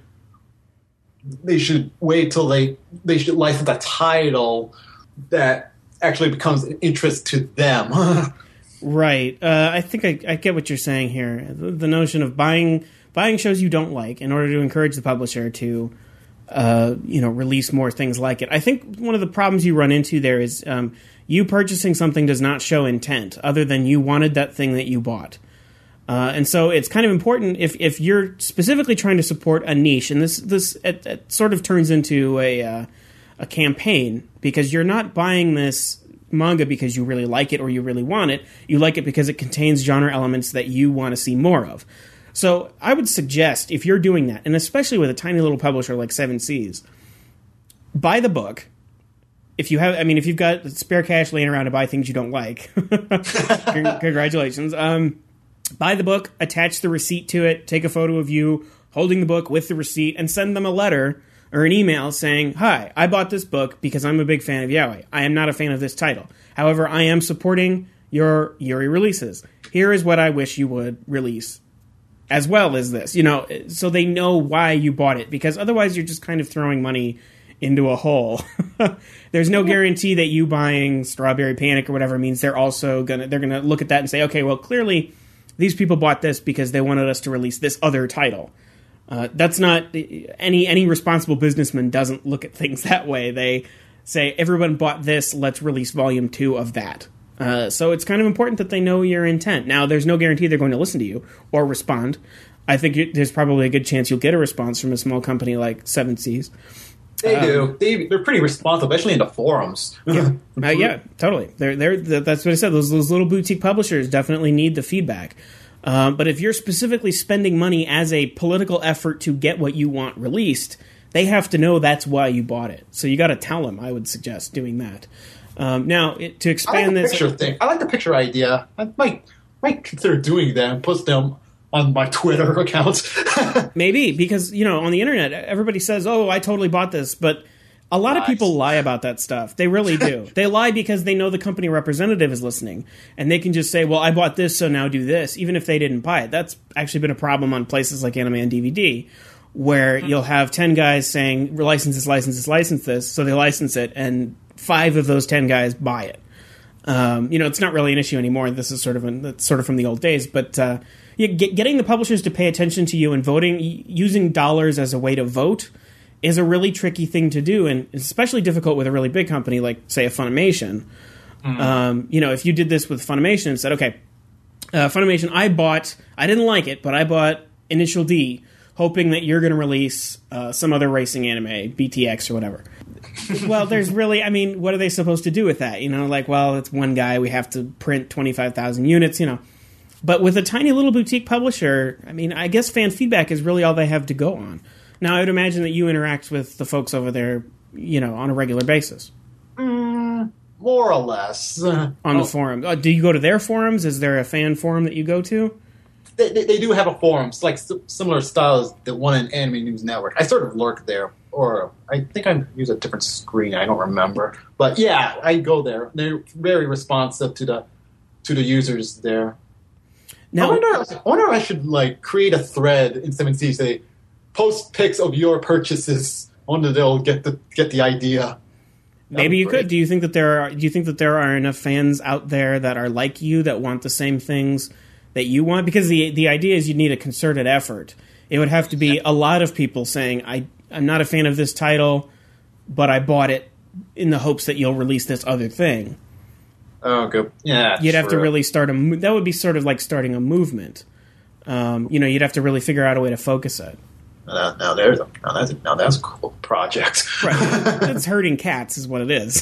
they should wait till they they should license a title that actually becomes an interest to them. Right. Uh, I think I, I get what you're saying here. The, the notion of buying buying shows you don't like in order to encourage the publisher to, uh, you know, release more things like it. I think one of the problems you run into there is um, you purchasing something does not show intent other than you wanted that thing that you bought. Uh, and so it's kind of important if, if you're specifically trying to support a niche, and this this it, it sort of turns into a uh, a campaign, because you're not buying this manga because you really like it or you really want it. You like it because it contains genre elements that you want to see more of. So I would suggest, if you're doing that, and especially with a tiny little publisher like Seven Seas, buy the book. If you have, I mean, if you've got spare cash laying around to buy things you don't like, congratulations. Um, buy the book, attach the receipt to it, take a photo of you holding the book with the receipt, and send them a letter or an email saying, "Hi, I bought this book because I'm a big fan of yaoi. I am not a fan of this title. However, I am supporting your Yuri releases. Here is what I wish you would release, as well as this." You know, so they know why you bought it, because otherwise you're just kind of throwing money into a hole. There's no guarantee that you buying Strawberry Panic or whatever means they're also gonna they're gonna look at that and say, okay, well, clearly these people bought this because they wanted us to release this other title. Uh, that's not any any responsible businessman doesn't look at things that way. They say, everyone bought this, let's release volume two of that. Uh, so it's kind of important that they know your intent. Now, there's no guarantee they're going to listen to you or respond. I think you, there's probably a good chance you'll get a response from a small company like Seven Seas. They um, do. They, they're pretty responsive, especially in the forums. Yeah, uh, yeah, totally. They're they're that's what I said. Those those little boutique publishers definitely need the feedback. Um, but if you're specifically spending money as a political effort to get what you want released, they have to know that's why you bought it. So you got to tell them. I would suggest doing that. Um, now, it, to expand I like the this, picture thing. I like the picture idea. I might might consider doing that and post them on my Twitter account. Maybe, because, you know, on the internet, everybody says, "Oh, I totally bought this," but a lot nice. of people lie about that stuff. They really do. They lie because they know the company representative is listening, and they can just say, "Well, I bought this, so now do this," even if they didn't buy it. That's actually been a problem on places like Anime on D V D, where you'll have ten guys saying, "License this, license this, license this," so they license it, and five of those ten guys buy it. Um, you know, it's not really an issue anymore. This is sort of an, that's sort of from the old days, but uh, you, get, getting the publishers to pay attention to you and voting, using dollars as a way to vote, is a really tricky thing to do, and especially difficult with a really big company like, say, a Funimation. Mm. Um, you know, if you did this with Funimation and said, "Okay, uh, Funimation, I bought, I didn't like it, but I bought Initial D, hoping that you're going to release uh, some other racing anime, B T X or whatever." Well, there's really, I mean, what are they supposed to do with that? You know, like, well, it's one guy, we have to print twenty-five thousand units, you know. But with a tiny little boutique publisher, I mean, I guess fan feedback is really all they have to go on. Now, I would imagine that you interact with the folks over there, you know, on a regular basis. Mm, more or less. On oh. the forum. Uh, do you go to their forums? Is there a fan forum that you go to? They, they, they do have a forum. It's like similar styles that one in Anime News Network. I sort of lurk there. Or I think I use a different screen. I don't remember. But yeah, I go there. They're very responsive to the to the users there. Now, I wonder, I wonder if I should like create a thread in Seven Seas, say, post pics of your purchases. I wonder if they'll get the get the idea. Maybe you could. Do you think that there are? Do you think that there are enough fans out there that are like you, that want the same things that you want? Because the the idea is you need a concerted effort. It would have to be a lot of people saying, I, I'm not a fan of this title, but I bought it in the hopes that you'll release this other thing. Oh, good. Yeah, You'd true. have to really start a... That would be sort of like starting a movement. Um, you know, you'd have to really figure out a way to focus it. Now, now, there's a, now, that's, a, now that's a cool project. Right. It's herding cats is what it is.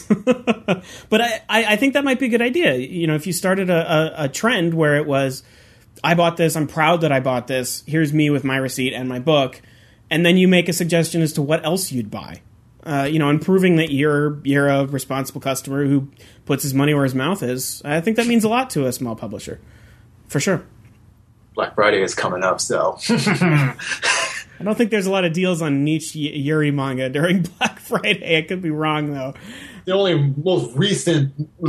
But I, I, I think that might be a good idea. You know, if you started a, a, a trend where it was, I bought this, I'm proud that I bought this, here's me with my receipt and my book, and then you make a suggestion as to what else you'd buy. Uh, you know, and proving that you're you're a responsible customer who puts his money where his mouth is. I think that means a lot to a small publisher, for sure. Black Friday is coming up, so I don't think there's a lot of deals on niche Yuri manga during Black Friday. I could be wrong though. The only most recent,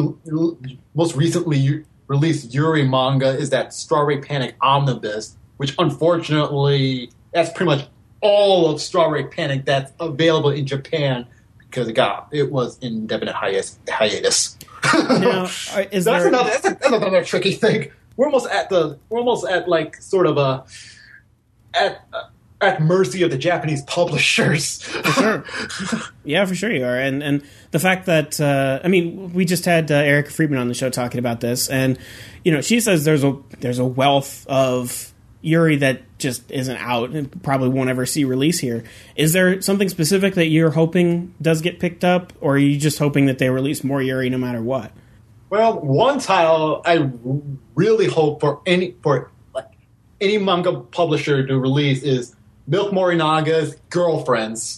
most recently released Yuri manga is that Strawberry Panic Omnibus, which unfortunately that's pretty much all of Strawberry Panic that's available in Japan because it got it was indefinite hiatus. hiatus. Now, is that's there... another that's, a, that's another tricky thing. We're almost at the we're almost at like sort of a at uh, at mercy of the Japanese publishers. For sure. Yeah, for sure you are. And and the fact that uh, I mean, we just had uh, Erica Friedman on the show talking about this, and you know, she says there's a there's a wealth of Yuri that just isn't out and probably won't ever see release here. Is there something specific that you're hoping does get picked up, or are you just hoping that they release more Yuri no matter what? Well, one title I really hope for any for like any manga publisher to release is Milk Morinaga's Girlfriends.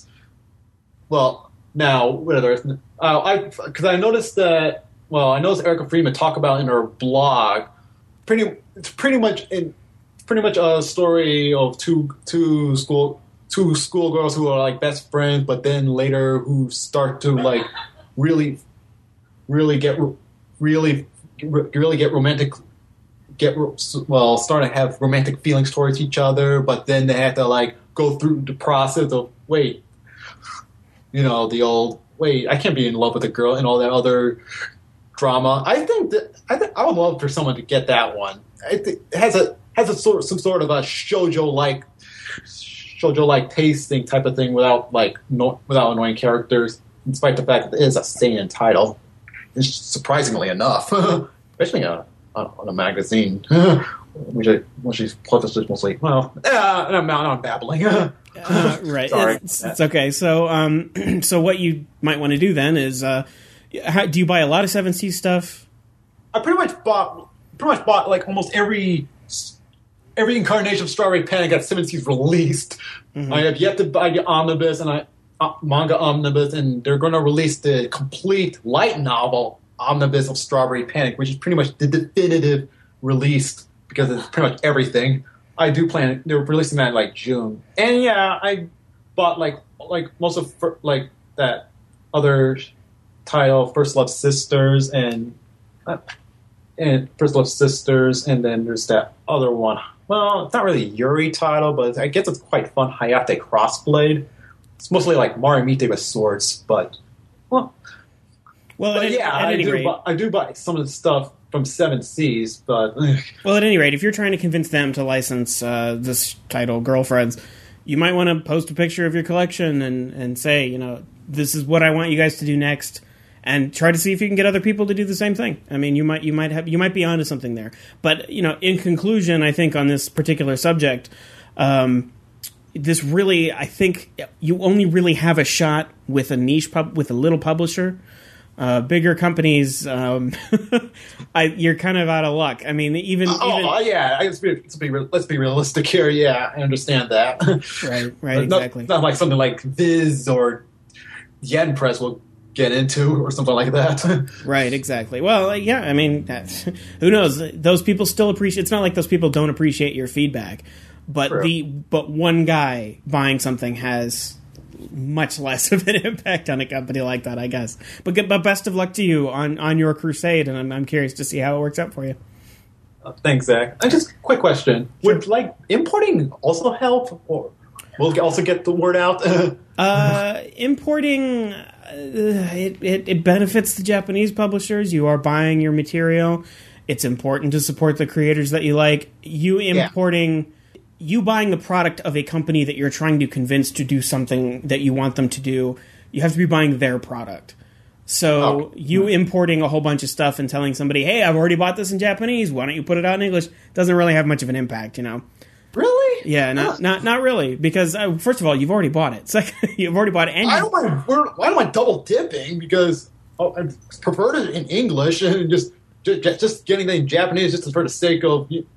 Well, now whether it's uh, I because I noticed that well I noticed Erica Friedman talk about in her blog. Pretty it's pretty much in. Pretty much a story of two two school two schoolgirls who are like best friends, but then later who start to like really, really get really really get romantic, get well start to have romantic feelings towards each other, but then they have to like go through the process of wait, you know the old wait I can't be in love with a girl and all that other drama. I think that I think I would love for someone to get that one. I think it has a has a sort some sort of a shoujo like shoujo like tasting type of thing without like no, without annoying characters, despite the fact that it is a seinen title. It's surprisingly enough, especially on, on, on a magazine, which I which is published mostly. Well, uh, I'm, I'm babbling. uh, right, Sorry. It's, it's okay. So, um, so what you might want to do then is, uh, how, do you buy a lot of Seven Seas stuff? I pretty much bought pretty much bought like almost every. Every incarnation of Strawberry Panic that Seven Seas released. Mm-hmm. I have yet to buy the omnibus and I uh, manga omnibus, and they're going to release the complete light novel omnibus of Strawberry Panic, which is pretty much the definitive release because it's pretty much everything. I do plan they're releasing that in like June, and yeah, I bought like like most of like that other title, First Love Sisters, and uh, and First Love Sisters, and then there's that other one. Well, it's not really a Yuri title, but I guess it's quite fun. Hayate Crossblade. It's mostly like Marimite with swords, but well, well, but at, yeah, at I any do. rate, Buy, I do buy some of the stuff from Seven Seas, but well, at any rate, if you're trying to convince them to license uh, this title, Girlfriends, you might want to post a picture of your collection and and say, you know, this is what I want you guys to do next. And try to see if you can get other people to do the same thing. I mean, you might you might have you might be onto something there. But you know, in conclusion, I think on this particular subject, um, this really, I think you only really have a shot with a niche pub with a little publisher. Uh, bigger companies, um, I, you're kind of out of luck. I mean, even oh even, yeah, let's be, let's be let's be realistic here. Yeah, I understand that. right, right, not, exactly. Not like something like Viz or Yen Press will get into or something like that. Right, exactly. Well, yeah, I mean, who knows? Those people still appreciate. It's not like those people don't appreciate your feedback, but True. the but one guy buying something has much less of an impact on a company like that, I guess. But but best of luck to you on, on your crusade, and I'm, I'm curious to see how it works out for you. Uh, thanks, Zach. And just quick question: Sure. would like importing also help, or will it also get the word out? uh, importing. Uh, it, it, it benefits the Japanese publishers. You are buying your material. It's important to support the creators that you like. You importing, yeah. you buying the product of a company that you're trying to convince to do something that you want them to do, you have to be buying their product. So oh. you importing a whole bunch of stuff and telling somebody, hey, I've already bought this in Japanese, why don't you put it out in English, doesn't really have much of an impact, you know. Really? Yeah, not huh. not not really, because uh, first of all, you've already bought it. Second, you've already bought it. And I don't mind. Why am I double dipping? Because oh, I preferred it in English and just just, just getting it in Japanese just for the sake of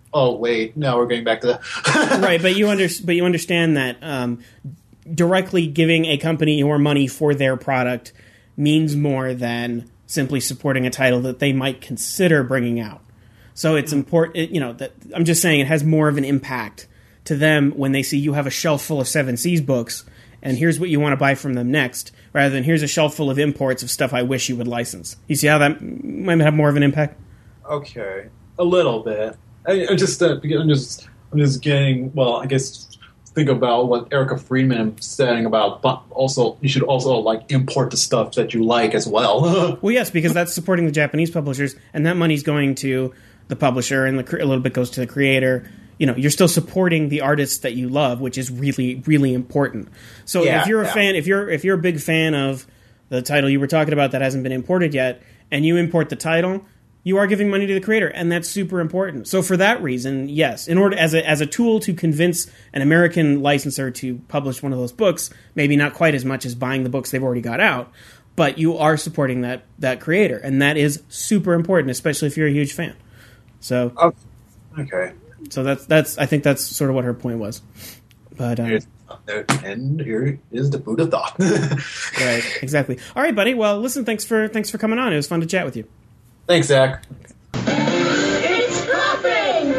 oh wait, now we're getting back to that. Right, but you under, but you understand that um, directly giving a company your money for their product means more than simply supporting a title that they might consider bringing out. So it's important, you know, that I'm just saying it has more of an impact to them when they see you have a shelf full of Seven Seas books, and here's what you want to buy from them next, rather than here's a shelf full of imports of stuff I wish you would license. You see how that might have more of an impact? Okay, a little bit. I, I just, uh, I'm just, I'm just getting. Well, I guess think about what Erica Friedman is saying about, but also you should also like import the stuff that you like as well. Well, yes, because that's supporting the Japanese publishers, and that money's going to the publisher, and the, a little bit goes to the creator. You know, you're still supporting the artists that you love, which is really, really important. So yeah, if you're a yeah. fan, if you're if you're a big fan of the title you were talking about that hasn't been imported yet, and you import the title, you are giving money to the creator, and that's super important. So for that reason, yes, in order as a as a tool to convince an American licensor to publish one of those books, maybe not quite as much as buying the books they've already got out, but you are supporting that that creator, and that is super important, especially if you're a huge fan. So oh, okay. So that's that's I think that's sort of what her point was. But um, and here is the food of thought. Right, exactly. All right, buddy. Well, listen, thanks for thanks for coming on. It was fun to chat with you. Thanks, Zach. It's dropping!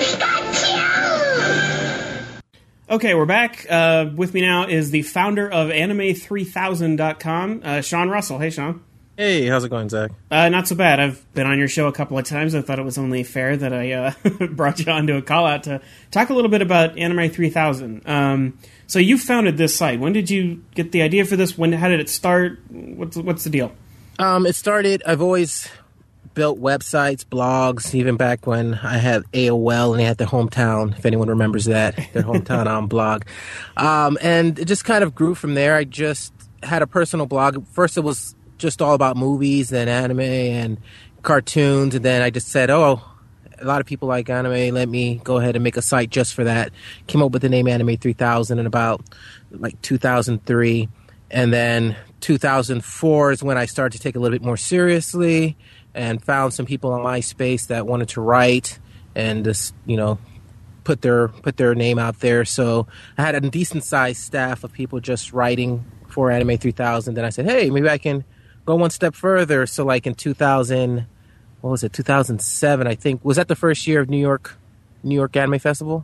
Pikachu! Okay, we're back. Uh, with me now is the founder of anime three thousand dot com, uh, Sean Russell. Hey, Sean. Hey, how's it going, Zach? Uh, not so bad. I've been on your show a couple of times. I thought it was only fair that I uh, brought you on to a call out to talk a little bit about Anime three thousand. Um, so you founded this site. When did you get the idea for this? When? How did it start? What's what's the deal? Um, it started, I've always built websites, blogs, even back when I had A O L and they had their hometown, if anyone remembers that, their hometown on blog. Um, and it just kind of grew from there. I just had a personal blog. First it was just all about movies and anime and cartoons, and then I just said, oh, a lot of people like anime, let me go ahead and make a site just for that. Came up with the name Anime three thousand in about like two thousand three, and then two thousand four is when I started to take it a little bit more seriously and found some people on MySpace that wanted to write and just, you know, put their put their name out there. So I had a decent sized staff of people just writing for Anime three thousand. Then I said, hey, maybe I can go one step further. So like in two thousand, what was it, two thousand seven, I think. Was that the first year of New York, New York Anime Festival?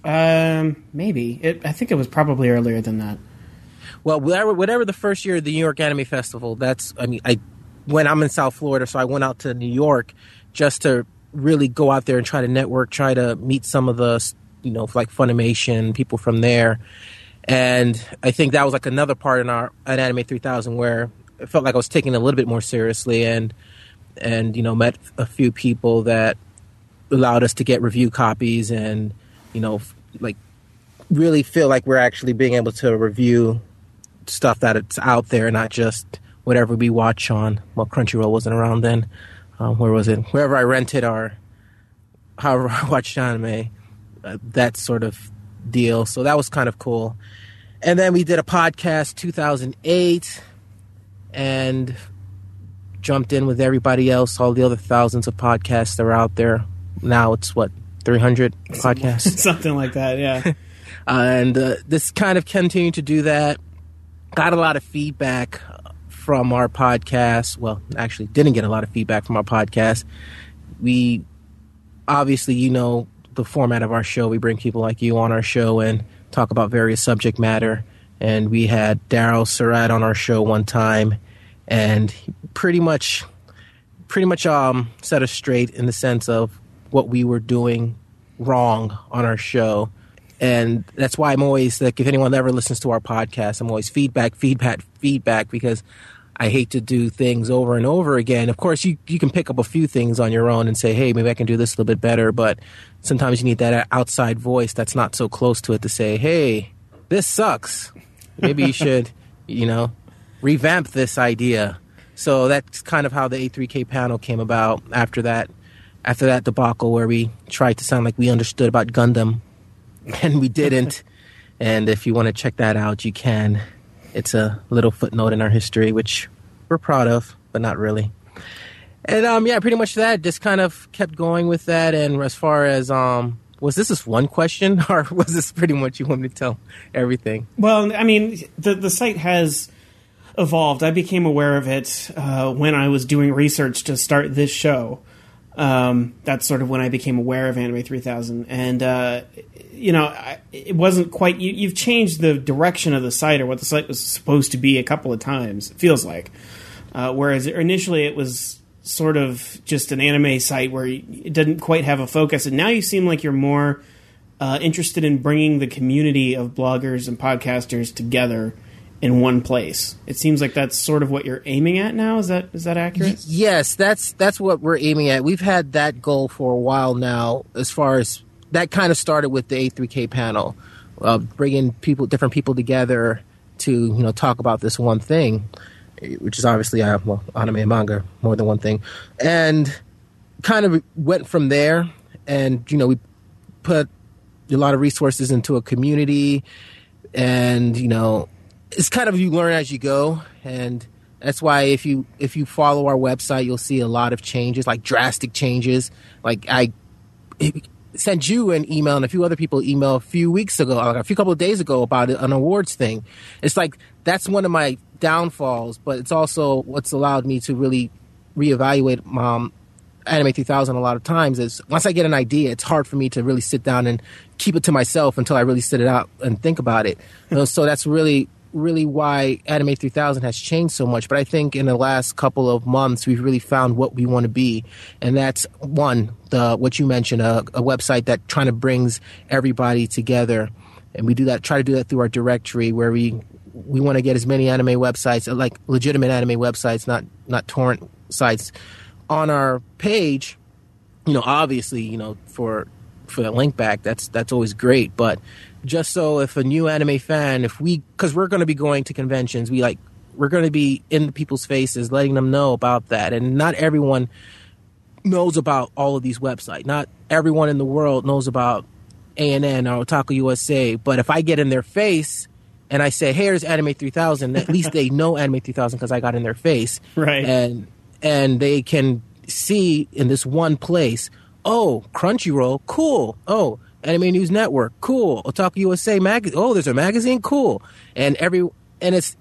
Um, maybe. It, I think it was probably earlier than that. Well, whatever, whatever the first year of the New York Anime Festival, that's, I mean, I when I'm in South Florida, so I went out to New York just to really go out there and try to network, try to meet some of the, you know, like Funimation, people from there. And I think that was like another part in our at Anime three thousand where it felt like I was taking it a little bit more seriously, and and you know met a few people that allowed us to get review copies, and you know like really feel like we're actually being able to review stuff that it's out there, not just whatever we watch on. Well, Crunchyroll wasn't around then. Um, where was it? Wherever I rented our, however I watched anime, uh, that sort of deal. So that was kind of cool. And then we did a podcast two thousand eight. And jumped in with everybody else, all the other thousands of podcasts that are out there. Now it's, what, three hundred podcasts? Something like that, yeah. uh, and uh, this kind of continued to do that. Got a lot of feedback from our podcast. Well, actually didn't get a lot of feedback from our podcast. We, obviously, you know the format of our show. We bring people like you on our show and talk about various subject matter. And we had Daryl Surratt on our show one time, and he pretty much, pretty much um, set us straight in the sense of what we were doing wrong on our show. And that's why I'm always like, if anyone ever listens to our podcast, I'm always feedback, feedback, feedback, because I hate to do things over and over again. Of course, you, you can pick up a few things on your own and say, hey, maybe I can do this a little bit better. But sometimes you need that outside voice that's not so close to it to say, hey, this sucks. Maybe you should, you know, revamp this idea. So that's kind of how the A three K panel came about after that, after that debacle where we tried to sound like we understood about Gundam, and we didn't. And if you want to check that out, you can. It's a little footnote in our history, which we're proud of, but not really. And um, yeah, pretty much that. Just kind of kept going with that. And as far as um, was this just one question, or was this pretty much you want me to tell everything? Well, I mean, the the site has evolved. I became aware of it uh, when I was doing research to start this show. Um, that's sort of when I became aware of Anime three thousand, and uh, you know, I, it wasn't quite. You, you've changed the direction of the site or what the site was supposed to be a couple of times. It feels like, uh, whereas initially it was sort of just an anime site where it didn't quite have a focus, and now you seem like you're more uh, interested in bringing the community of bloggers and podcasters together in one place. It seems like that's sort of what you're aiming at now. Is that is that accurate? Y- yes, that's that's what we're aiming at. We've had that goal for a while now. As far as that kind of started with the A three K panel, uh, bringing people, different people together to you know talk about this one thing, which is obviously uh, well, anime and manga, more than one thing, and kind of went from there. And you know, we put a lot of resources into a community, and you know, it's kind of you learn as you go, and that's why if you if you follow our website, you'll see a lot of changes, like drastic changes. Like I sent you an email and a few other people email a few weeks ago, like a few couple of days ago, about an awards thing. It's like that's one of my downfalls, but it's also what's allowed me to really reevaluate um, Anime three thousand a lot of times. Is once I get an idea, it's hard for me to really sit down and keep it to myself until I really sit it out and think about it. You know, so that's really, really why Anime three thousand has changed so much. But I think in the last couple of months, we've really found what we want to be. And that's, one, the what you mentioned, a, a website that trying to brings everybody together. And we do that, try to do that through our directory, where we we want to get as many anime websites, like legitimate anime websites, not not torrent sites, on our page. You know, obviously, you know, for for the link back, that's that's always great. But just so if a new anime fan, if we, because we're going to be going to conventions, we like we're going to be in people's faces, letting them know about that. And not everyone knows about all of these websites. Not everyone in the world knows about A N N or Otaku U S A. But if I get in their face and I say, hey, here's Anime three thousand, at least they know Anime three thousand because I got in their face. Right. And and they can see in this one place, oh, Crunchyroll, cool. Oh, Anime News Network, cool. Otaku U S A mag. Oh, there's a magazine, cool. And every and it's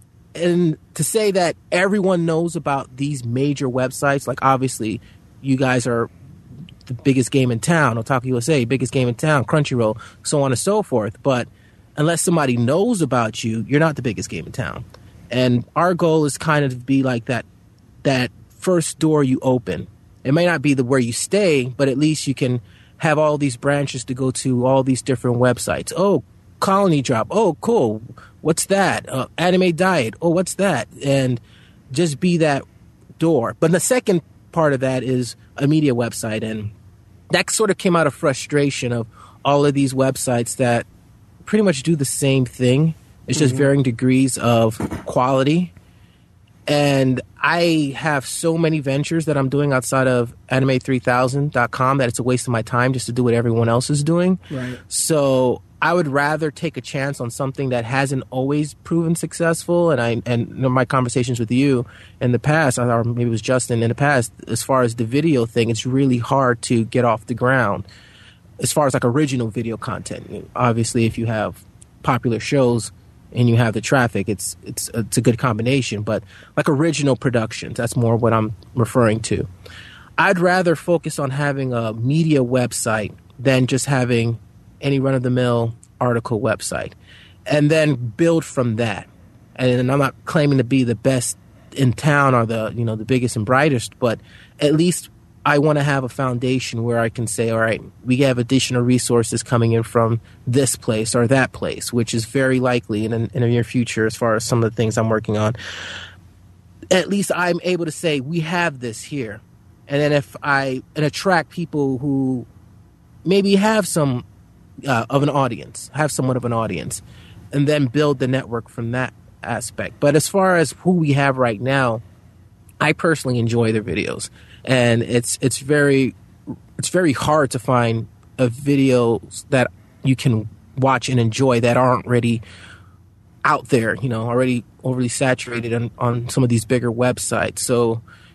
and to say that everyone knows about these major websites, like obviously you guys are the biggest game in town, Otaku U S A, biggest game in town, Crunchyroll, so on and so forth. But unless somebody knows about you, you're not the biggest game in town. And our goal is kind of to be like that that first door you open. It may not be the where you stay, but at least you can have all these branches to go to all these different websites. Oh, Colony Drop. Oh, cool. What's that? Uh, Anime Diet. Oh, what's that? And just be that door. But the second part of that is a media website. And that sort of came out of frustration of all of these websites that pretty much do the same thing. It's just mm-hmm. varying degrees of quality. And I have so many ventures that I'm doing outside of anime three thousand dot com that it's a waste of my time just to do what everyone else is doing. Right. So I would rather take a chance on something that hasn't always proven successful. And I and you know, my conversations with you in the past, or maybe it was Justin in the past, as far as the video thing, it's really hard to get off the ground. As far as like original video content, obviously, if you have popular shows and you have the traffic, it's it's it's a good combination. But like original productions, that's more what I'm referring to. I'd rather focus on having a media website than just having any run-of-the-mill article website, and then build from that. And I'm not claiming to be the best in town or the you know the biggest and brightest, but at least I want to have a foundation where I can say, all right, we have additional resources coming in from this place or that place, which is very likely in, in the near future as far as some of the things I'm working on. At least I'm able to say, we have this here. And then if I and attract people who maybe have some uh, of an audience, have somewhat of an audience, and then build the network from that aspect. But as far as who we have right now, I personally enjoy their videos. And it's it's very it's very hard to find a video that you can watch and enjoy that aren't already out there, you know, already overly saturated on, on some of these bigger websites. So,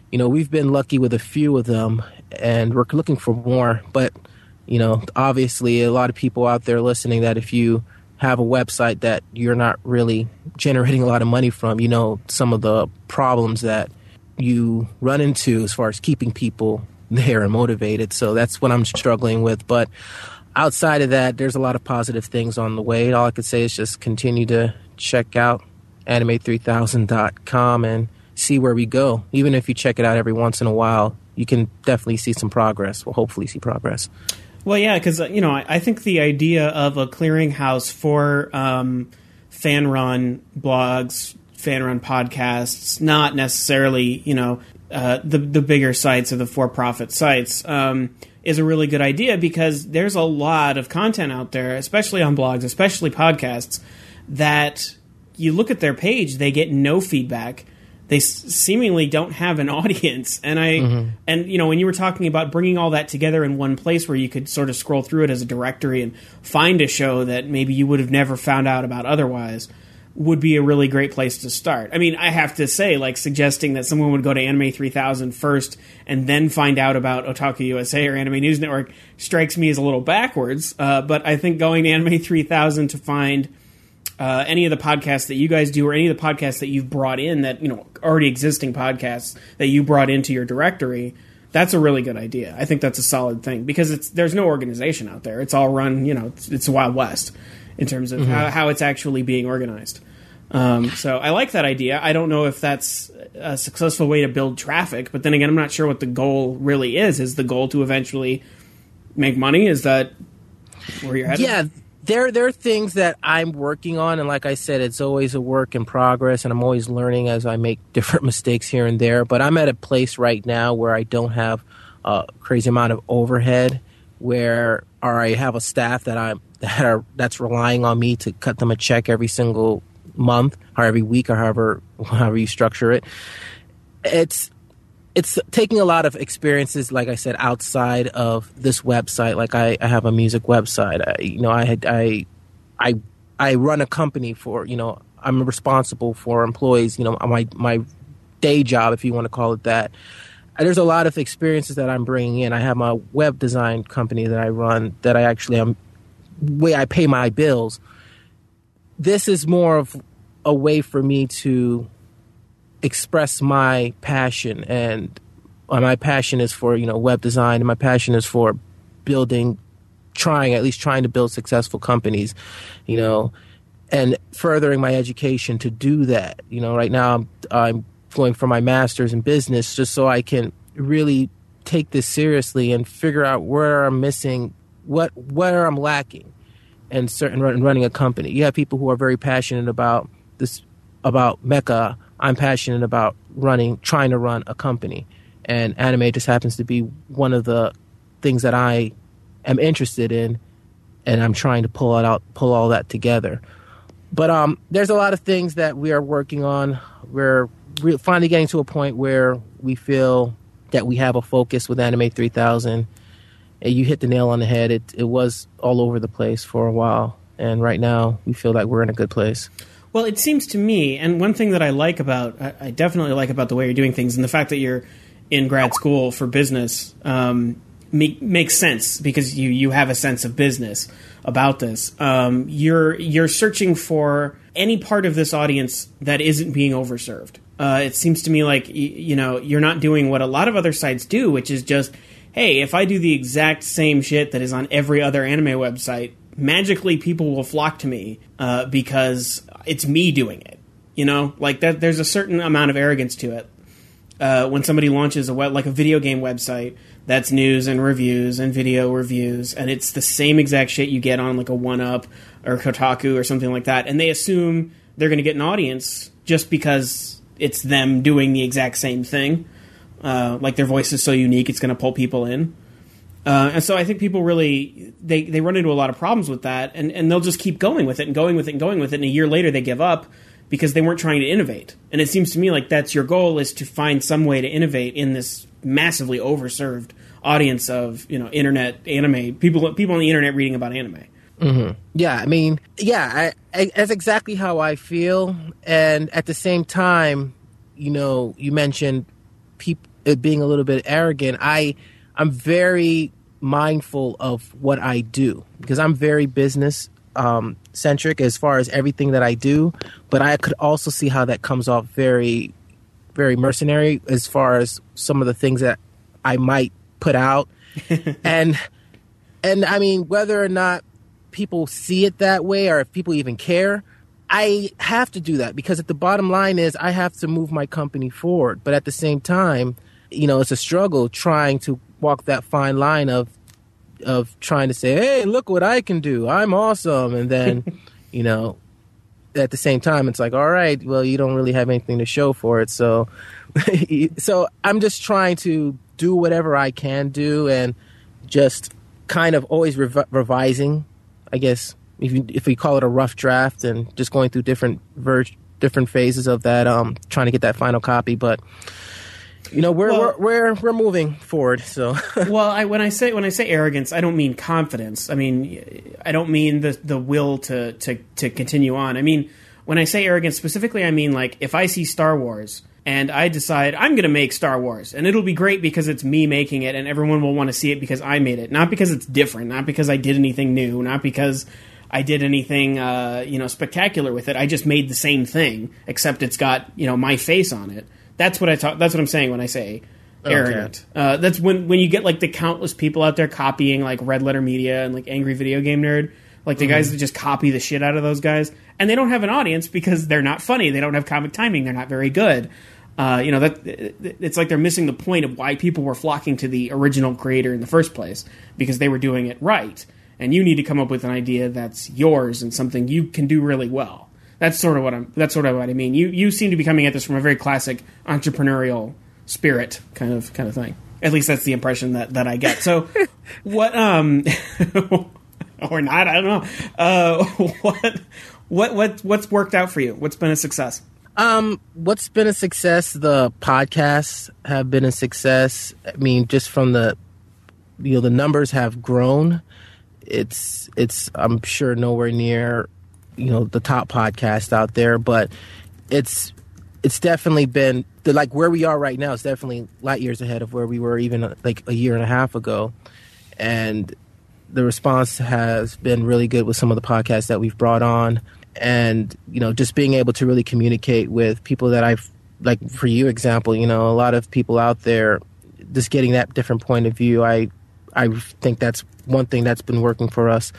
you know, we've been lucky with a few of them, and we're looking for more. But, you know, obviously a lot of people out there listening that if you have a website that you're not really generating a lot of money from, you know, some of the problems that you run into as far as keeping people there and motivated. So that's what I'm struggling with. But outside of that, there's a lot of positive things on the way. All I could say is just continue to check out anime three thousand dot com and see where we go. Even if you check it out every once in a while, you can definitely see some progress. Well, hopefully see progress. Well, yeah, because, you know, I, I think the idea of a clearinghouse for um, fan-run blogs, fan-run podcasts, not necessarily, you know, uh, the the bigger sites or the for-profit sites, um, is a really good idea, because there's a lot of content out there, especially on blogs, especially podcasts, that you look at their page, they get no feedback. They s- seemingly don't have an audience. And I, mm-hmm. and you know, when you were talking about bringing all that together in one place where you could sort of scroll through it as a directory and find a show that maybe you would have never found out about otherwise, would be a really great place to start. I mean, I have to say, like, suggesting that someone would go to Anime three thousand first and then find out about Otaku U S A or Anime News Network strikes me as a little backwards. Uh, but I think going to Anime three thousand to find uh, any of the podcasts that you guys do, or any of the podcasts that you've brought in that, you know, already existing podcasts that you brought into your directory, that's a really good idea. I think that's a solid thing, because it's there's no organization out there. It's all run, you know, it's, it's Wild West in terms of mm-hmm. how, how it's actually being organized. Um, so I like that idea. I don't know if that's a successful way to build traffic, but then again, I'm not sure what the goal really is. Is the goal to eventually make money? Is that where you're headed? Yeah, there, there are things that I'm working on, and like I said, it's always a work in progress, and I'm always learning as I make different mistakes here and there. But I'm at a place right now where I don't have a crazy amount of overhead, where or I have a staff that I'm that are that's relying on me to cut them a check every single month or every week, or however however you structure it. It's it's taking a lot of experiences, like I said, outside of this website. Like I, I have a music website. I, you know, I had I I I run a company for, you know, I'm responsible for employees. You know, my my day job, if you want to call it that. There's a lot of experiences that I'm bringing in. I have my web design company that I run, that I actually am way I pay my bills. This is more of a way for me to express my passion, and my passion is for, you know, web design, and my passion is for building, trying, at least trying to build successful companies, you know, and furthering my education to do that. You know, right now I'm, I'm going for my master's in business just so I can really take this seriously and figure out where I'm missing, what where I'm lacking. And certain running a company, you have people who are very passionate about this, about mecha. I'm passionate about running, trying to run a company, and anime just happens to be one of the things that I am interested in, and I'm trying to pull it out, pull all that together. But um, there's a lot of things that we are working on. We're re- finally getting to a point where we feel that we have a focus with Anime three thousand. You hit the nail on the head. It it was all over the place for a while, and right now we feel like we're in a good place. Well, it seems to me, and one thing that I like about, I, I definitely like about the way you're doing things, and the fact that you're in grad school for business um, make, makes sense, because you, you have a sense of business about this. Um, you're you're searching for any part of this audience that isn't being overserved. Uh, it seems to me like, you, you know, you're not doing what a lot of other sites do, which is just, hey, if I do the exact same shit that is on every other anime website, magically people will flock to me uh, because it's me doing it. You know, like that. There's a certain amount of arrogance to it. Uh, when somebody launches a web, like a video game website that's news and reviews and video reviews, and it's the same exact shit you get on like a one up or Kotaku or something like that, and they assume they're going to get an audience just because it's them doing the exact same thing. Uh, like their voice is so unique, it's going to pull people in. Uh, and so I think people really, they, they run into a lot of problems with that, and, and they'll just keep going with it and going with it and going with it, and a year later they give up because they weren't trying to innovate. And it seems to me like that's your goal, is to find some way to innovate in this massively overserved audience of, you know, internet anime, people people on the internet reading about anime. Mm-hmm. Yeah, I mean, yeah, I, I, that's exactly how I feel. And at the same time, you know, you mentioned people, it being a little bit arrogant, I I'm very mindful of what I do because I'm very business um, centric as far as everything that I do. But I could also see how that comes off very, very mercenary as far as some of the things that I might put out. and and I mean, whether or not people see it that way or if people even care, I have to do that because at the bottom line is I have to move my company forward. But at the same time, you know, it's a struggle trying to walk that fine line of of trying to say, hey, look what I can do. I'm awesome. And then, you know, at the same time, it's like, all right, well, you don't really have anything to show for it. So so I'm just trying to do whatever I can do and just kind of always rev- revising, I guess, if you, if we call it a rough draft and just going through different ver- different phases of that, um, trying to get that final copy. But you know, we're well, we're, we're we're moving forward. So, well, I, when I say when I say arrogance, I don't mean confidence. I mean, I don't mean the the will to to to continue on. I mean, when I say arrogance specifically, I mean like if I see Star Wars and I decide I'm going to make Star Wars, and it'll be great because it's me making it, and everyone will want to see it because I made it, not because it's different, not because I did anything new, not because I did anything uh, you know spectacular with it. I just made the same thing, except it's got you know my face on it. That's what I talk. That's what I'm saying when I say arrogant. Okay. Uh, that's when when you get like the countless people out there copying like Red Letter Media and like Angry Video Game Nerd, like the mm-hmm. guys that just copy the shit out of those guys, and they don't have an audience because they're not funny. They don't have comic timing. They're not very good. Uh, you know that it's like they're missing the point of why people were flocking to the original creator in the first place because they were doing it right. And you need to come up with an idea that's yours and something you can do really well. That's sort of what I'm. That's sort of what I mean. You you seem to be coming at this from a very classic entrepreneurial spirit kind of kind of thing. At least that's the impression that, that I get. So, what um, or not? I don't know. Uh, what what what what's worked out for you? What's been a success? Um, what's been a success? The podcasts have been a success. I mean, just from the you know the numbers have grown. It's it's I'm sure nowhere near you know the top podcast out there, but it's it's definitely been the, like where we are right now is definitely light years ahead of where we were even like a year and a half ago, and the response has been really good with some of the podcasts that we've brought on, and you know just being able to really communicate with people that I've like for you example you know a lot of people out there just getting that different point of view. I I think that's one thing that's been working for us.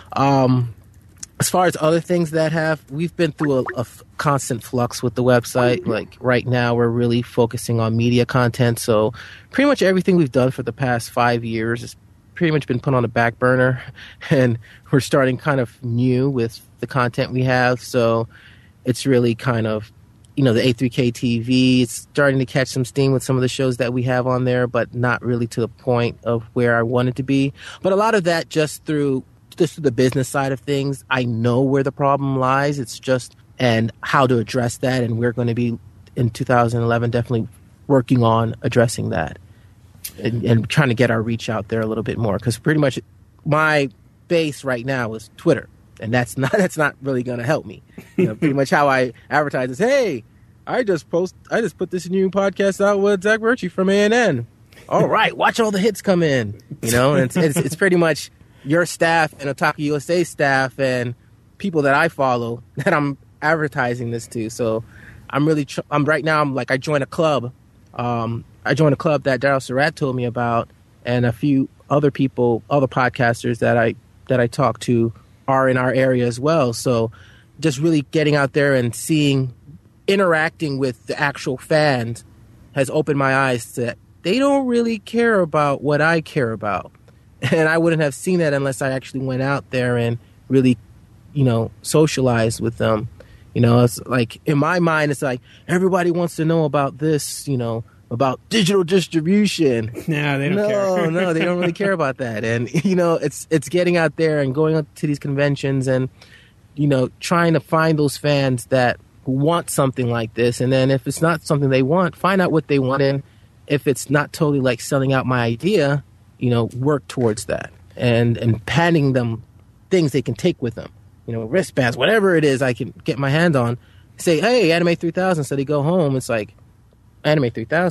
Um, As far as other things that have, we've been through a, a f- constant flux with the website. Like right now, we're really focusing on media content. So pretty much everything we've done for the past five years has pretty much been put on the back burner. And we're starting kind of new with the content we have. So it's really kind of, you know, the A three K T V. It's starting to catch some steam with some of the shows that we have on there, but not really to the point of where I want it to be. But a lot of that just through... just the business side of things, I know where the problem lies. It's just and how to address that, and we're going to be in two thousand eleven definitely working on addressing that and, and trying to get our reach out there a little bit more. Because pretty much my base right now is Twitter, and that's not that's not really going to help me. You know, pretty much how I advertise is, hey, I just post, I just put this new podcast out with Zach Berchi from A N N. All right, watch all the hits come in. You know, and it's it's, it's pretty much your staff and Otaku U S A staff and people that I follow that I'm advertising this to. So I'm really, tr- I'm right now, I'm like, I joined a club. Um, I joined a club that Daryl Surratt told me about, and a few other people, other podcasters that I, that I talk to are in our area as well. So just really getting out there and seeing, interacting with the actual fans has opened my eyes to, they don't really care about what I care about. And I wouldn't have seen that unless I actually went out there and really, you know, socialized with them. You know, it's like in my mind, it's like everybody wants to know about this, you know, about digital distribution. No, they don't no, care. No, no, they don't really care about that. And, you know, it's it's getting out there and going to these conventions and, you know, trying to find those fans that want something like this. And then if it's not something they want, find out what they want. And if it's not totally like selling out my idea, you know, work towards that and, and handing them things they can take with them, you know, wristbands, whatever it is I can get my hand on. Say, hey, Anime three thousand. So they go home. It's like, Anime three thousand?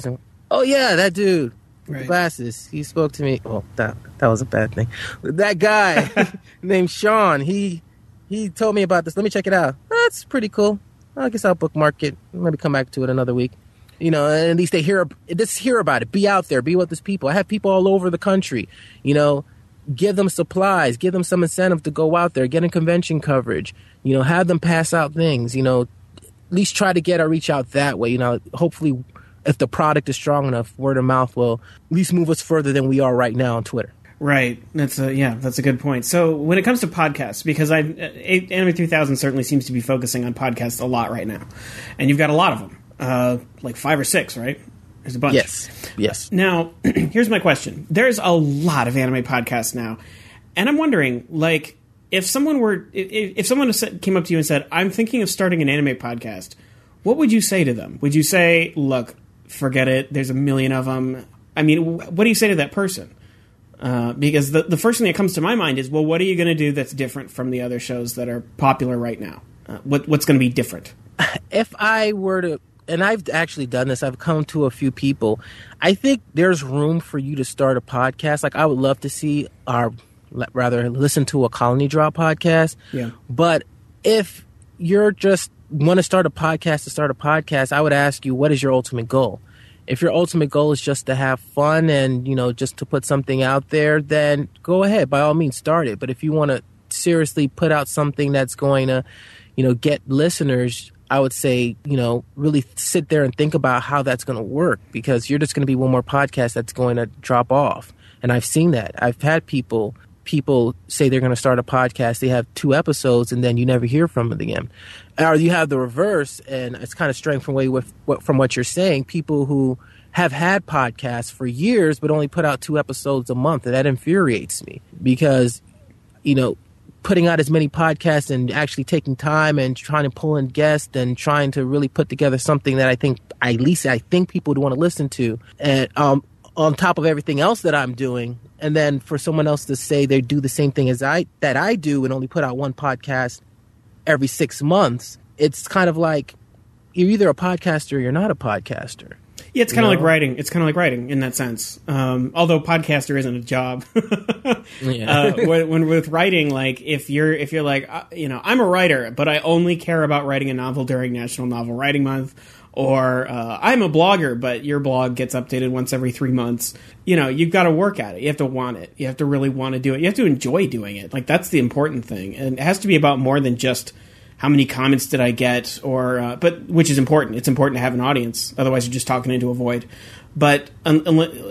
Oh yeah, that dude. Right. Glasses. He spoke to me. Well, that that was a bad thing. That guy named Sean. He he told me about this. Let me check it out. That's pretty cool. I guess I'll bookmark it. Maybe come back to it another week. You know, and at least they hear just hear about it. Be out there. Be with these people. I have people all over the country. You know, give them supplies. Give them some incentive to go out there. Get in convention coverage. You know, have them pass out things. You know, at least try to get our reach out that way. You know, hopefully, if the product is strong enough, word of mouth will at least move us further than we are right now on Twitter. Right. That's a, yeah, that's a good point. So when it comes to podcasts, because I Anime three thousand certainly seems to be focusing on podcasts a lot right now, and you've got a lot of them, uh, like five or six, right? There's a bunch. Yes. Yes. Now, here's my question. There's a lot of anime podcasts now, and I'm wondering, like, if someone were, if, if someone came up to you and said, "I'm thinking of starting an anime podcast," what would you say to them? Would you say, "Look, forget it. There's a million of them." I mean, what do you say to that person? Uh, because the, the first thing that comes to my mind is, well, what are you going to do that's different from the other shows that are popular right now? Uh, what What's going to be different? If I were to, and I've actually done this, I've come to a few people, I think there's room for you to start a podcast. Like, I would love to see, or rather listen to a Colony Drop podcast. Yeah. But if you're just want to start a podcast to start a podcast, I would ask you, what is your ultimate goal? If your ultimate goal is just to have fun and, you know, just to put something out there, then go ahead. By all means, start it. But if you want to seriously put out something that's going to, you know, get listeners, I would say, you know, really sit there and think about how that's going to work, because you're just going to be one more podcast that's going to drop off. And I've seen that. I've had people people say they're going to start a podcast. They have two episodes and then you never hear from them again. Or you have the reverse, and it's kind of straying from, way with, from what you're saying, people who have had podcasts for years but only put out two episodes a month. And that infuriates me, because, you know, putting out as many podcasts and actually taking time and trying to pull in guests and trying to really put together something that I think, at least I think people would want to listen to, and um, on top of everything else that I'm doing, and then for someone else to say they do the same thing as I that I do and only put out one podcast every six months, it's kind of like you're either a podcaster or you're not a podcaster. Yeah, it's kind of You like know? writing. It's kind of like writing in that sense. Um, although podcaster isn't a job. Yeah. uh, when, when with writing, like if you're if you're like uh, you know, I'm a writer, but I only care about writing a novel during National Novel Writing Month, or uh, I'm a blogger, but your blog gets updated once every three months. You know, you've got to work at it. You have to want it. You have to really want to do it. You have to enjoy doing it. Like, that's the important thing, and it has to be about more than just how many comments did I get, or uh, but which is important. It's important to have an audience. Otherwise, you're just talking into a void. But um,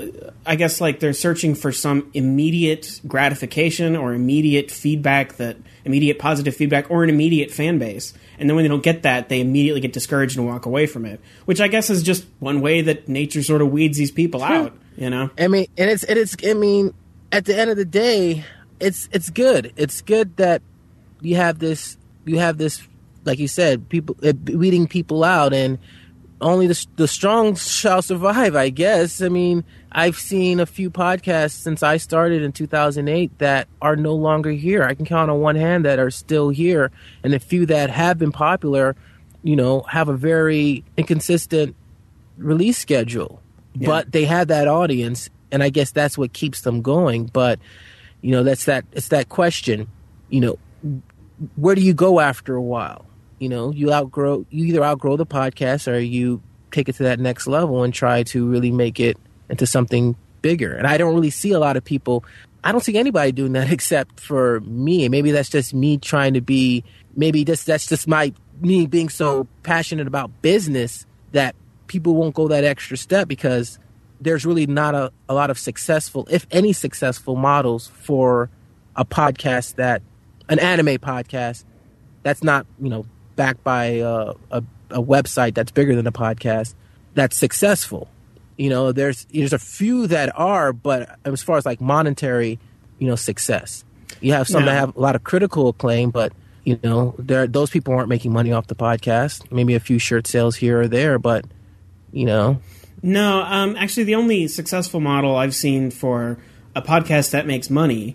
I guess like they're searching for some immediate gratification or immediate feedback, that immediate positive feedback, or an immediate fan base. And then when they don't get that, they immediately get discouraged and walk away from it. Which I guess is just one way that nature sort of weeds these people out. You know. I mean, and it's and it's. I mean, at the end of the day, it's it's good. It's good that you have this. You have this, like you said, people uh, weeding people out, and only the, the strong shall survive, I guess. I mean, I've seen a few podcasts since I started in two thousand eight that are no longer here. I can count on one hand that are still here, and the few that have been popular, you know, have a very inconsistent release schedule. Yeah. But they have that audience, and I guess that's what keeps them going. But, you know, that's that. It's that question, you know, where do you go after a while? You know, you outgrow, you either outgrow the podcast or you take it to that next level and try to really make it into something bigger. And I don't really see a lot of people, I don't see anybody doing that except for me. Maybe that's just me trying to be, maybe this, that's just my, me being so passionate about business that people won't go that extra step, because there's really not a, a lot of successful, if any successful models for a podcast that, an anime podcast that's not, you know, backed by uh, a, a website that's bigger than a podcast that's successful. You know, there's there's a few that are, but as far as like monetary, you know, success, you have some No. that have a lot of critical acclaim, but you know, there those people aren't making money off the podcast. Maybe a few shirt sales here or there, but you know, No, um, actually, the only successful model I've seen for a podcast that makes money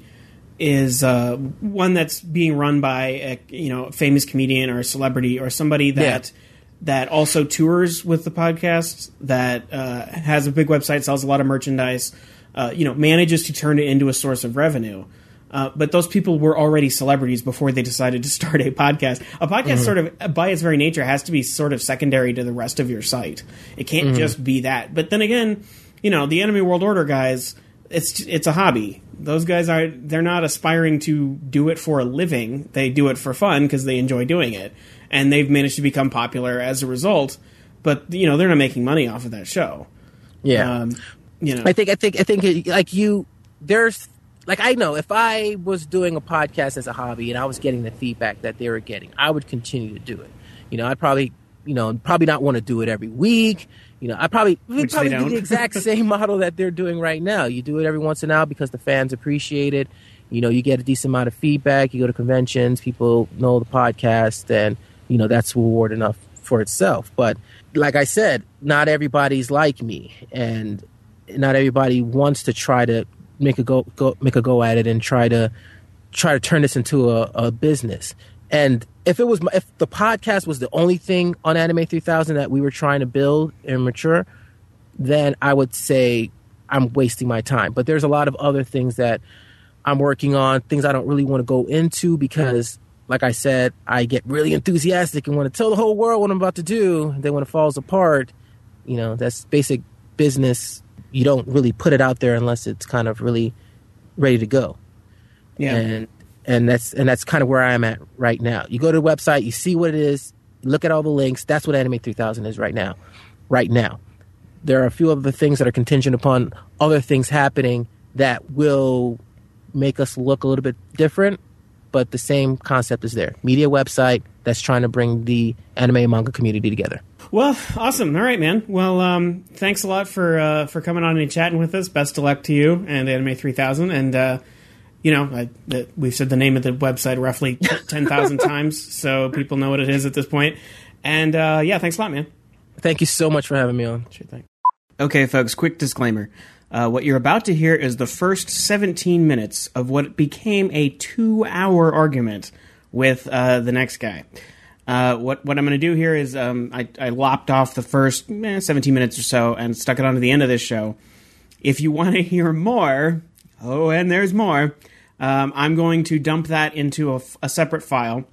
is uh, one that's being run by a, you know, famous comedian or a celebrity or somebody that that also tours with the podcast, that uh, has a big website, sells a lot of merchandise, uh, you know, manages to turn it into a source of revenue. Uh, but those people were already celebrities before they decided to start a podcast. A podcast mm-hmm. sort of, by its very nature, has to be sort of secondary to the rest of your site. It can't mm-hmm. just be that. But then again, you know, the Anime World Order guys, it's it's a hobby. Those guys are they're not aspiring to do it for a living. They do it for fun because they enjoy doing it, and they've managed to become popular as a result. But you know, they're not making money off of that show. Yeah, um, you know, I think I think I think it, like you, there's like I know if I was doing a podcast as a hobby and I was getting the feedback that they were getting, I would continue to do it. You know, I'd probably you know probably not want to do it every week. You know, I probably we'd probably do the exact same model that they're doing right now. You do it every once in a while because the fans appreciate it. You know, you get a decent amount of feedback. You go to conventions, people know the podcast, and you know that's reward enough for itself. But like I said, not everybody's like me, and not everybody wants to try to make a go, go make a go at it and try to try to turn this into a, a business. And if it was, if the podcast was the only thing on Anime three thousand that we were trying to build and mature, then I would say I'm wasting my time. But there's a lot of other things that I'm working on, things I don't really want to go into because, like I said, I get really enthusiastic and want to tell the whole world what I'm about to do. And then when it falls apart, you know, that's basic business. You don't really put it out there unless it's kind of really ready to go. Yeah. And And that's and that's kind of where I am at right now. You go to the website, you see what it is, look at all the links. That's what Anime three thousand is right now. Right now. There are a few other things that are contingent upon other things happening that will make us look a little bit different, but the same concept is there. Media website that's trying to bring the anime and manga community together. Well, awesome. All right, man. Well, um, thanks a lot for uh, for coming on and chatting with us. Best of luck to you and Anime three thousand. And uh You know, I, the, we've said the name of the website roughly ten thousand times, so people know what it is at this point. And, uh, yeah, thanks a lot, man. Thank you so much for having me on. Sure thing. Okay, folks, quick disclaimer. Uh, what you're about to hear is the first seventeen minutes of what became a two-hour argument with uh, the next guy. Uh, what what I'm going to do here is um, I, I lopped off the first eh, seventeen minutes or so and stuck it onto the end of this show. If you want to hear more, oh, and there's more... Um, I'm going to dump that into a, a separate file.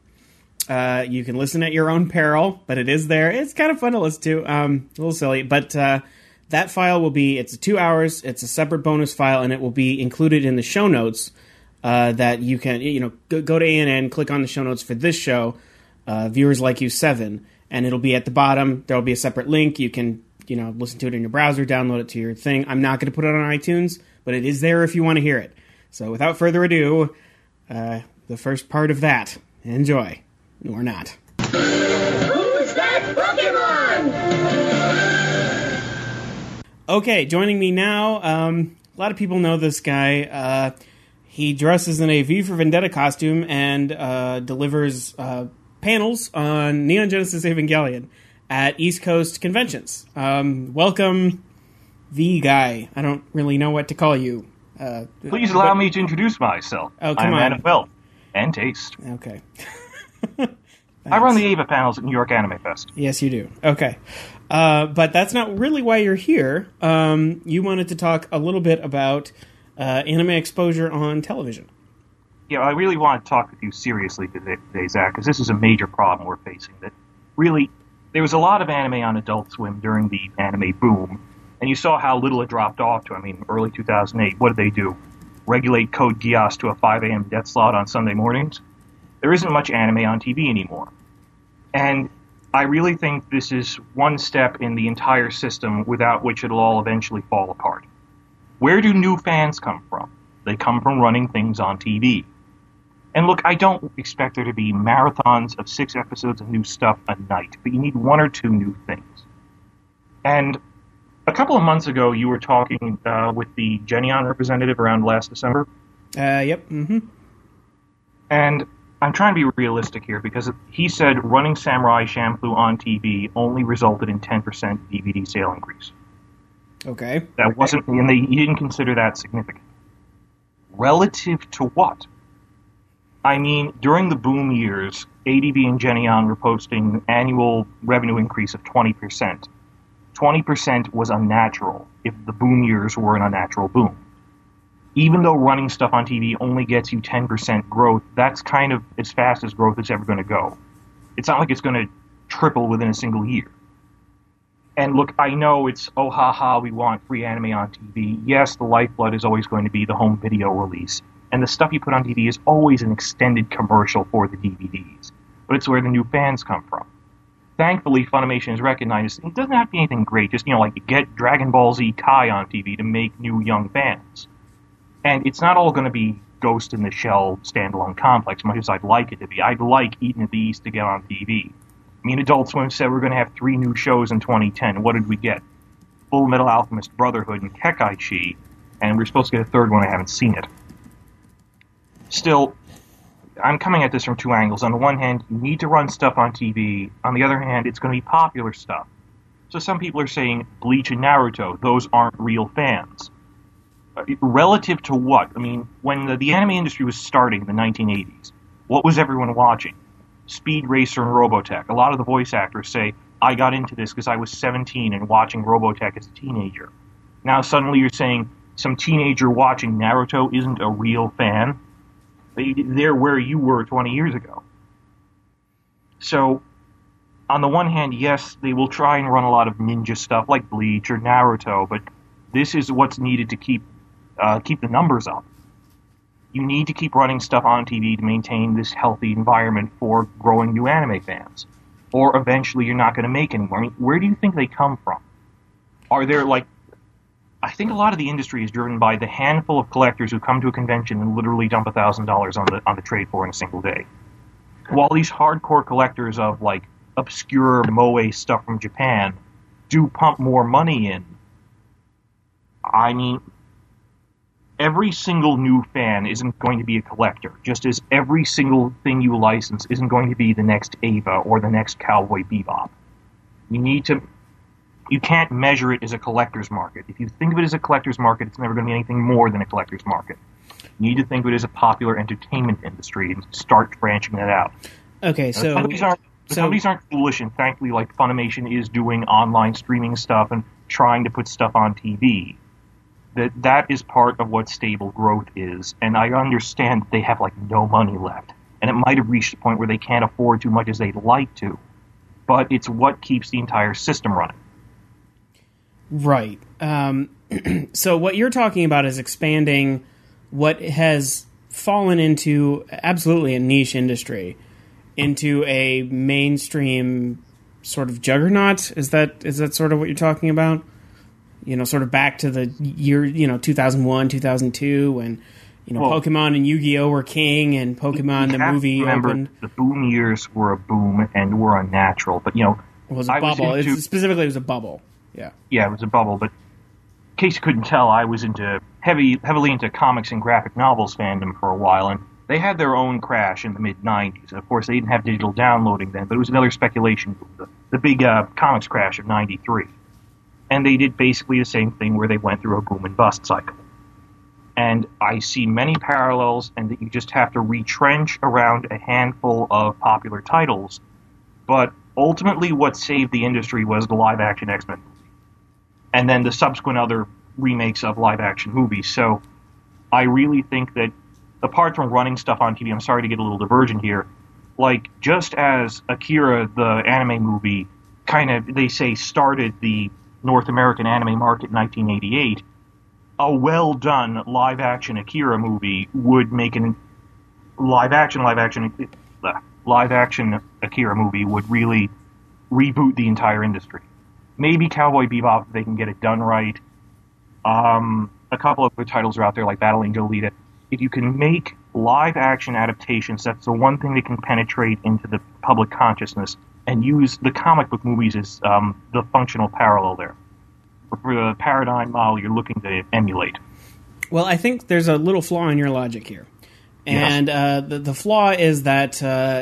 Uh, you can listen at your own peril, but it is there. It's kind of fun to listen to. Um, a little silly, but uh, that file will be, it's two hours, it's a separate bonus file, and it will be included in the show notes uh, that you can, you know, go, go to A N N, click on the show notes for this show, uh, Viewers Like You seven, and it'll be at the bottom. There'll be a separate link. You can, you know, listen to it in your browser, download it to your thing. I'm not going to put it on iTunes, but it is there if you want to hear it. So without further ado, uh, the first part of that. Enjoy. Or not. Who's that Pokemon? Okay, joining me now, um, a lot of people know this guy. Uh, he dresses in a V for Vendetta costume and uh, delivers uh, panels on Neon Genesis Evangelion at East Coast conventions. Um, welcome, V Guy. I don't really know what to call you. Uh, Please allow but, me to introduce myself. Oh, come I'm on. a man of wealth and taste. Okay. I run the Ava panels at New York Anime Fest. Yes, you do. Okay. Uh, but that's not really why you're here. Um, you wanted to talk a little bit about uh, anime exposure on television. Yeah, I really want to talk with you seriously today, today Zach, because this is a major problem we're facing. That really, there was a lot of anime on Adult Swim during the anime boom, and you saw how little it dropped off to. I mean, early two thousand eight, what did they do? Regulate Code Geass to a five a.m. death slot on Sunday mornings? There isn't much anime on T V anymore. And I really think this is one step in the entire system without which it'll all eventually fall apart. Where do new fans come from? They come from running things on T V. And look, I don't expect there to be marathons of six episodes of new stuff a night, but you need one or two new things. And a couple of months ago, you were talking uh, with the Genion representative around last December. Uh, yep. Mm-hmm. And I'm trying to be realistic here because he said running Samurai Champloo on T V only resulted in ten percent D V D sale increase. Okay. That wasn't, and they, he didn't consider that significant. Relative to what? I mean, during the boom years, A D V and Geneon were posting annual revenue increase of twenty percent. twenty percent was unnatural if the boom years were an unnatural boom. Even though running stuff on T V only gets you ten percent growth, that's kind of as fast as growth is ever going to go. It's not like it's going to triple within a single year. And look, I know it's, oh, ha, ha, we want free anime on T V. Yes, the lifeblood is always going to be the home video release. And the stuff you put on T V is always an extended commercial for the D V Ds. But it's where the new fans come from. Thankfully, Funimation has recognized it doesn't have to be anything great. Just, you know, like get Dragon Ball Z Kai on T V to make new young fans. And it's not all going to be Ghost in the Shell standalone complex, much as I'd like it to be. I'd like Eden of the East to get on T V. I mean, Adult Swim said we're going to have three new shows in twenty ten. What did we get? Full Metal Alchemist Brotherhood and Kekkaichi, and we're supposed to get a third one. I haven't seen it. Still, I'm coming at this from two angles. On the one hand, you need to run stuff on T V. On the other hand, it's going to be popular stuff. So some people are saying Bleach and Naruto, those aren't real fans. Relative to what? I mean, when the, the anime industry was starting in the nineteen eighties, what was everyone watching? Speed Racer and Robotech. A lot of the voice actors say, I got into this because I was seventeen and watching Robotech as a teenager. Now suddenly you're saying some teenager watching Naruto isn't a real fan? They're where you were twenty years ago. So, on the one hand, yes, they will try and run a lot of ninja stuff like Bleach or Naruto, but this is what's needed to keep uh, keep the numbers up. You need to keep running stuff on T V to maintain this healthy environment for growing new anime fans. Or eventually you're not going to make any more. I mean, where do you think they come from? Are there, like... I think a lot of the industry is driven by the handful of collectors who come to a convention and literally dump one thousand dollars on the on the trade floor in a single day. While these hardcore collectors of, like, obscure moe stuff from Japan do pump more money in, I mean... every single new fan isn't going to be a collector, just as every single thing you license isn't going to be the next Ava or the next Cowboy Bebop. You need to... You can't measure it as a collector's market. If you think of it as a collector's market, it's never going to be anything more than a collector's market. You need to think of it as a popular entertainment industry and start branching that out. Okay, so... The companies aren't, the so, companies aren't foolish, and thankfully, like, Funimation is doing online streaming stuff and trying to put stuff on T V. That that is part of what stable growth is, and I understand that they have, like, no money left. And it might have reached a point where they can't afford too much as they'd like to. But it's what keeps the entire system running. Right. Um, so what you're talking about is expanding what has fallen into absolutely a niche industry into a mainstream sort of juggernaut. Is that is that sort of what you're talking about? You know, sort of back to the year, you know, two thousand one, two thousand two, when, you know, well, Pokemon and Yu-Gi-Oh! Were king, and Pokemon, the movie, remember, opened. The boom years were a boom and were unnatural, but, you know... It was a I bubble. Was into, it, specifically, it was a bubble. Yeah. Yeah, it was a bubble, but in case you couldn't tell, I was into heavy, heavily into comics and graphic novels fandom for a while, and they had their own crash in the mid nineties. Of course, they didn't have digital downloading then, but it was another speculation boom, the, the big uh, comics crash of ninety-three. And they did basically the same thing where they went through a boom and bust cycle. And I see many parallels, and that you just have to retrench around a handful of popular titles. But ultimately what saved the industry was the live-action X-Men movie. And then the subsequent other remakes of live-action movies. So I really think that, apart from running stuff on T V, I'm sorry to get a little divergent here, like, just as Akira, the anime movie, kind of, they say, started the North American anime market in nineteen eighty-eight, a well-done live-action Akira movie would make an live-action, live-action, uh, live-action Akira movie would really reboot the entire industry. Maybe Cowboy Bebop, if they can get it done right. Um, a couple of other titles are out there, like Battle Angel Alita. If you can make live-action adaptations, that's the one thing that can penetrate into the public consciousness, and use the comic book movies as um, the functional parallel there. For the paradigm model you're looking to emulate. Well, I think there's a little flaw in your logic here. And yes. uh, the, the flaw is that uh,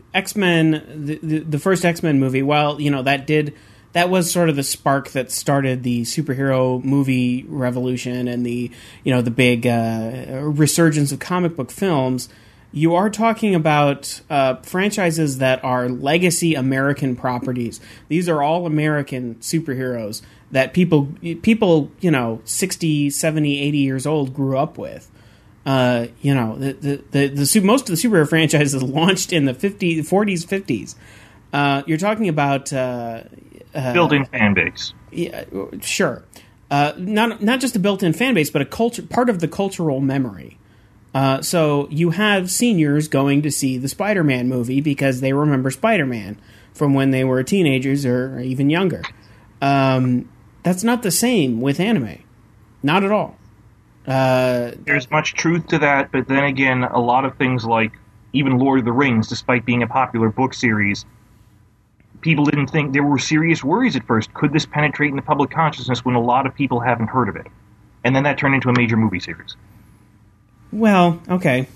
X-Men, the, the, the first X-Men movie, while, you know, that did... that was sort of the spark that started the superhero movie revolution and the, you know, the big uh, resurgence of comic book films. you are talking about uh, franchises that are legacy American properties. These are all American superheroes that people, people, you know, sixty, seventy, eighty years old grew up with. Uh, you know, the the, the, the the most of the superhero franchises launched in the fifties, forties, fifties. Uh, you're talking about uh, uh, built-in fan base. Yeah, sure. Uh, not not just a built-in fan base, but a culture part of the cultural memory. Uh, so you have seniors going to see the Spider-Man movie because they remember Spider-Man from when they were teenagers or even younger. Um, that's not the same with anime. Not at all. Uh, There's much truth to that, but then again, a lot of things like even Lord of the Rings, despite being a popular book series, people didn't think there were serious worries at first. Could this penetrate in the public consciousness when a lot of people haven't heard of it? And then that turned into a major movie series. Well, okay.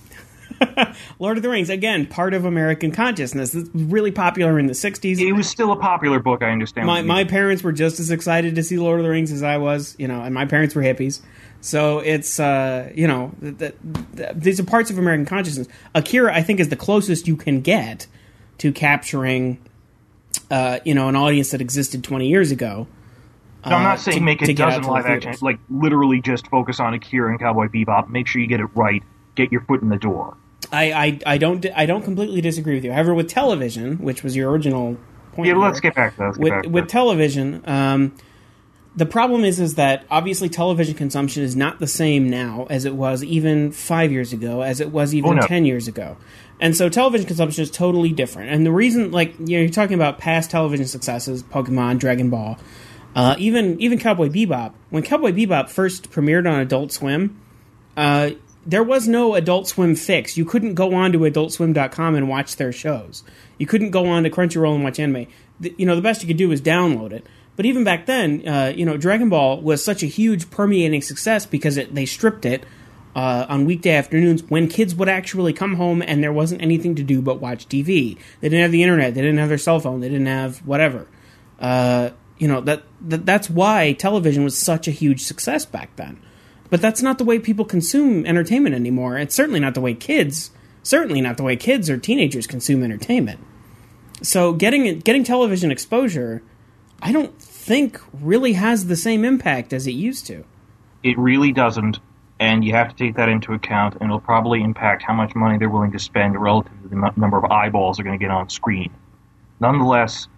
Lord of the Rings, again, part of American consciousness. It's really popular in the sixties. It was still a popular book, I understand. My my parents were just as excited to see Lord of the Rings as I was, you know, and my parents were hippies. So it's, uh, you know, th- th- th- these are parts of American consciousness. Akira, I think, is the closest you can get to capturing, uh, you know, an audience that existed twenty years ago. No, I'm not uh, saying to- make to a get out dozen to the live action, theaters. like literally just focus on Akira and Cowboy Bebop. Make sure you get it right. Get your foot in the door. I, I, I don't I don't completely disagree with you. However, with television, which was your original point, Yeah, here, let's get back to that. Let's get with back to with that. television, um, the problem is is that obviously television consumption is not the same now as it was even five years ago, as it was even Oh, no. ten years ago, and so television consumption is totally different. And the reason, like, you know, you're talking about past television successes, Pokemon, Dragon Ball, uh, even even Cowboy Bebop. When Cowboy Bebop first premiered on Adult Swim, uh, there was no Adult Swim fix. You couldn't go on to adult swim dot com and watch their shows. You couldn't go on to Crunchyroll and watch anime. The, you know, the best you could do was download it. But even back then, uh, you know, Dragon Ball was such a huge permeating success because it, they stripped it uh, on weekday afternoons when kids would actually come home and there wasn't anything to do but watch T V. They didn't have the internet. They didn't have their cell phone. They didn't have whatever. Uh, you know, that, that that's why television was such a huge success back then. But that's not the way people consume entertainment anymore. It's certainly not the way kids, certainly not the way kids or teenagers consume entertainment. So getting getting television exposure, I don't think really has the same impact as it used to. It really doesn't, and you have to take that into account, and it'll probably impact how much money they're willing to spend relative to the m- number of eyeballs they're going to get on screen. Nonetheless,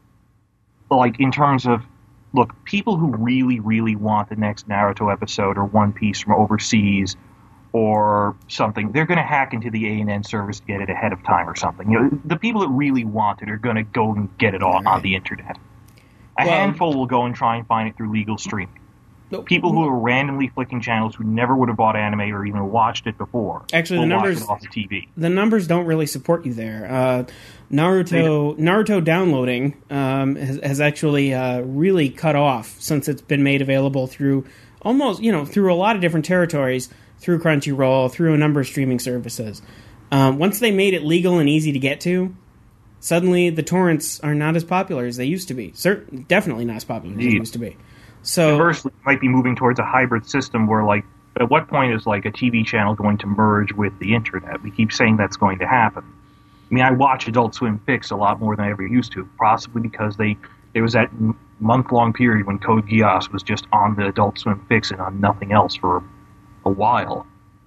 like in terms of, look, people who really, really want the next Naruto episode or One Piece from overseas or something, they're going to hack into the A and N service to get it ahead of time or something. You know, the people that really want it are going to go and get it on, on the internet. A Well- handful will go and try and find it through legal streaming. People who are randomly flicking channels who never would have bought anime or even watched it before Actually, will the watch numbers- it off the T V. The numbers don't really support you there. Uh, Naruto Naruto downloading um, has, has actually uh, really cut off since it's been made available through almost, you know, through a lot of different territories, through Crunchyroll, through a number of streaming services. Um, once they made it legal and easy to get to, suddenly the torrents are not as popular as they used to be. Certain, definitely not as popular as they Indeed. used to be. So Conversely, you might be moving towards a hybrid system where, like, at what point is, like, a T V channel going to merge with the internet? We keep saying that's going to happen. I mean, I watch Adult Swim Fix a lot more than I ever used to, possibly because they there was that m- month-long period when Code Geass was just on the Adult Swim Fix and on nothing else for a while.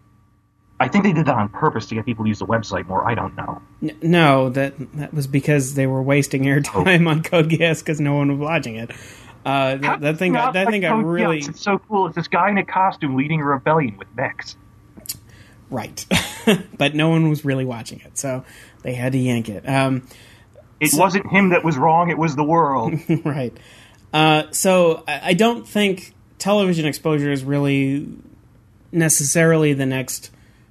I think they did that on purpose to get people to use the website more. I don't know. N- No, that that was because they were wasting airtime on Code Geass because no one was watching it. Uh, that, that thing, Not that like thing got Code really Geass. It's so cool. It's this guy in a costume leading a rebellion with mechs. right, but no one was really watching it, so they had to yank it. Um, It So- wasn't him that was wrong. It was the world. right. Uh, so I, I don't think television exposure is really necessarily the next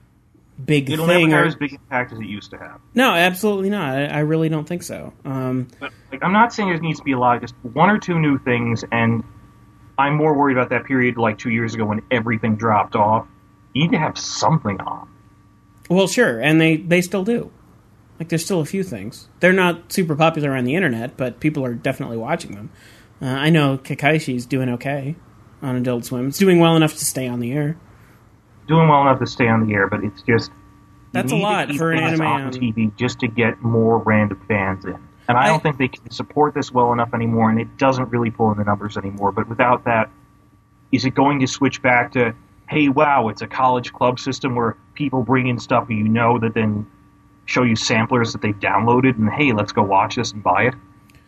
big It'll thing. never or- have as big impact as it used to have. no, absolutely not. I, I really don't think so. Um, But like, I'm not saying there needs to be a lot, just one or two new things, and I'm more worried about that period like two years ago when everything dropped off. You need to have something on. well, sure, and they, they still do. Like, there's still a few things. They're not super popular on the internet, but people are definitely watching them. Uh, I know Kakaishi's doing okay on Adult Swim. It's doing well enough to stay on the air. Doing well enough to stay on the air, but it's just That's You a need to lot keep for an things anime on on- T V just to get more random fans in. And I, I- don't think they can support this well enough anymore, and it doesn't really pull in the numbers anymore. But without that, is it going to switch back to, hey, wow, it's a college club system where people bring in stuff you know that then show you samplers that they've downloaded, and hey, let's go watch this and buy it?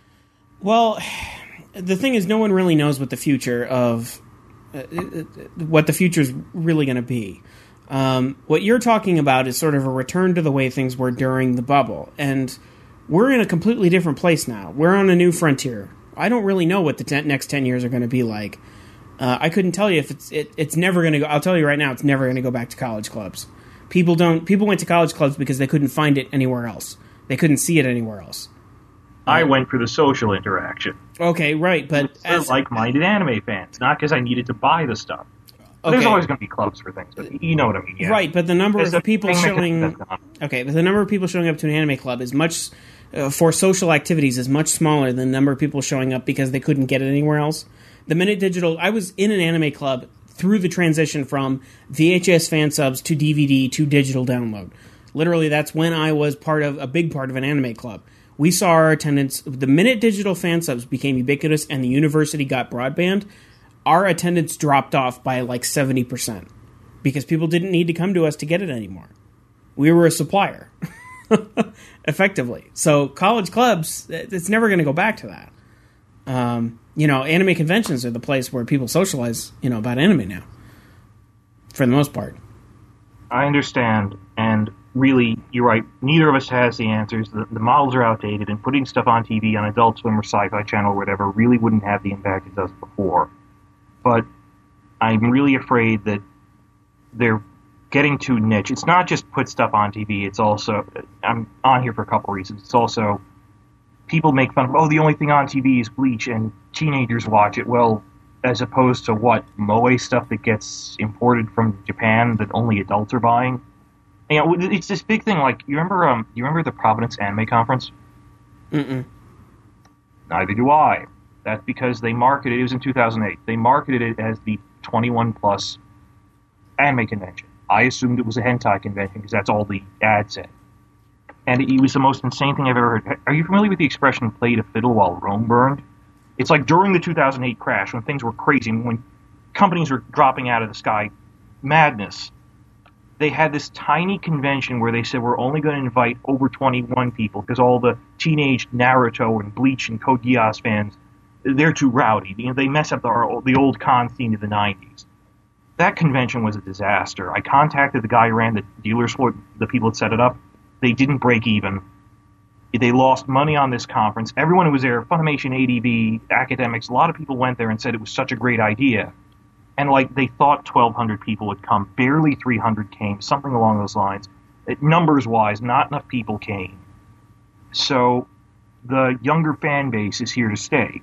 Well, the thing is, no one really knows what the future of uh, what the future is really going to be. Um, what you're talking about is sort of a return to the way things were during the bubble, and we're in a completely different place now. We're on a new frontier. I don't really know what the ten, next ten years are going to be like. Uh, I couldn't tell you if it's it, it's never going to go. I'll tell you right now, it's never going to go back to college clubs. People don't. People went to college clubs because they couldn't find it anywhere else. They couldn't see it anywhere else. I went for the social interaction. Okay, right, but They're as, like-minded anime fans, not because I needed to buy the stuff. okay. There's always going to be clubs for things, but you know what I mean. Yeah. Right, but the number There's of a people thing that showing gets done. okay, but the number of people showing up to an anime club is much uh, for social activities is much smaller than the number of people showing up because they couldn't get it anywhere else. The minute digital, I was in an anime club through the transition from V H S fan subs to D V D to digital download. Literally, that's when I was part of a big part of an anime club. We saw our attendance the minute digital fan subs became ubiquitous and the university got broadband. Our attendance dropped off by like seventy percent because people didn't need to come to us to get it anymore. We were a supplier, effectively. So college clubs, it's never going to go back to that. Um, you know, anime conventions are the place where people socialize, you know, about anime now, for the most part. I understand, and really, you're right. Neither of us has the answers. The, the models are outdated, and putting stuff on T V on Adult Swim or Sci-Fi Channel or whatever really wouldn't have the impact it does before. But I'm really afraid that they're getting too niche. It's not just put stuff on T V. It's also, I'm on here for a couple reasons. It's also, people make fun of, oh, the only thing on T V is Bleach, and teenagers watch it. Well, as opposed to what, Moe stuff that gets imported from Japan that only adults are buying. You know, it's this big thing. Like, you remember, um, you remember the Providence Anime Conference? Mm-mm. Neither do I. That's because they marketed it. It was in two thousand eight. They marketed it as the twenty-one plus anime convention. I assumed it was a hentai convention because that's all the ad said. And it was the most insane thing I've ever heard. Are you familiar with the expression "played a fiddle while Rome burned"? It's like during the two thousand eight crash, when things were crazy, when companies were dropping out of the sky, madness. They had this tiny convention where they said we're only going to invite over twenty-one people because all the teenage Naruto and Bleach and Code Geass fans, they're too rowdy. You know, they mess up the, the old con scene of the nineties. That convention was a disaster. I contacted the guy who ran the dealers for the people that set it up. They didn't break even. They lost money on this conference. Everyone who was there, Funimation, A D V, academics, a lot of people went there and said it was such a great idea. And, like, they thought twelve hundred people would come. Barely three hundred came, something along those lines. It, numbers-wise, not enough people came. So the younger fan base is here to stay.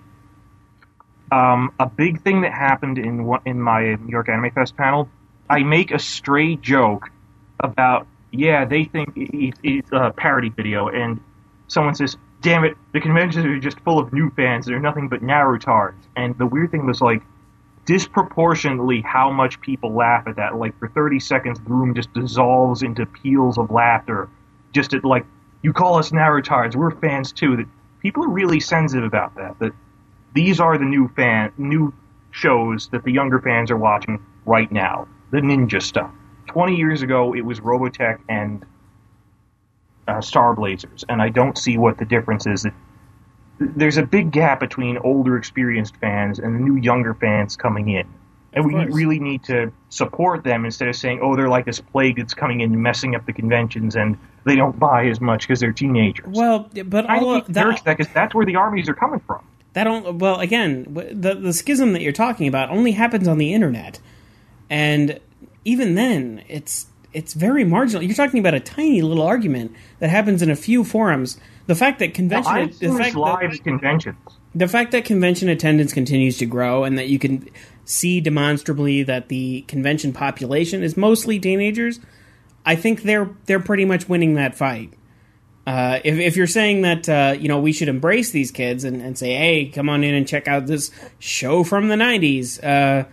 Um, a big thing that happened in in my New York Anime Fest panel, I make a stray joke about, yeah, they think it, it's a parody video, and someone says, damn it, the conventions are just full of new fans. They're nothing but Narutards. And the weird thing was, like, disproportionately how much people laugh at that. Like, for thirty seconds, the room just dissolves into peals of laughter. Just at, like, you call us Narutards, we're fans too. That people are really sensitive about that. That these are the new fan, new shows that the younger fans are watching right now. The ninja stuff. Twenty years ago, it was Robotech and uh, Star Blazers, and I don't see what the difference is. That there's a big gap between older, experienced fans and the new, younger fans coming in. And we really need to support them instead of saying, oh, they're like this plague that's coming in and messing up the conventions and they don't buy as much because they're teenagers. Well, but I all need of to that, encourage that because that's where the armies are coming from. that don't, well, again, the the schism that you're talking about only happens on the internet, and even then, it's it's very marginal. You're talking about a tiny little argument that happens in a few forums. The fact that convention, Well, the I've fact seen live that, conventions. the fact that convention attendance continues to grow, and that you can see demonstrably that the convention population is mostly teenagers, I think they're they're pretty much winning that fight. Uh, if, if you're saying that uh, you know we should embrace these kids and, and say, hey, come on in and check out this show from the nineties, uh,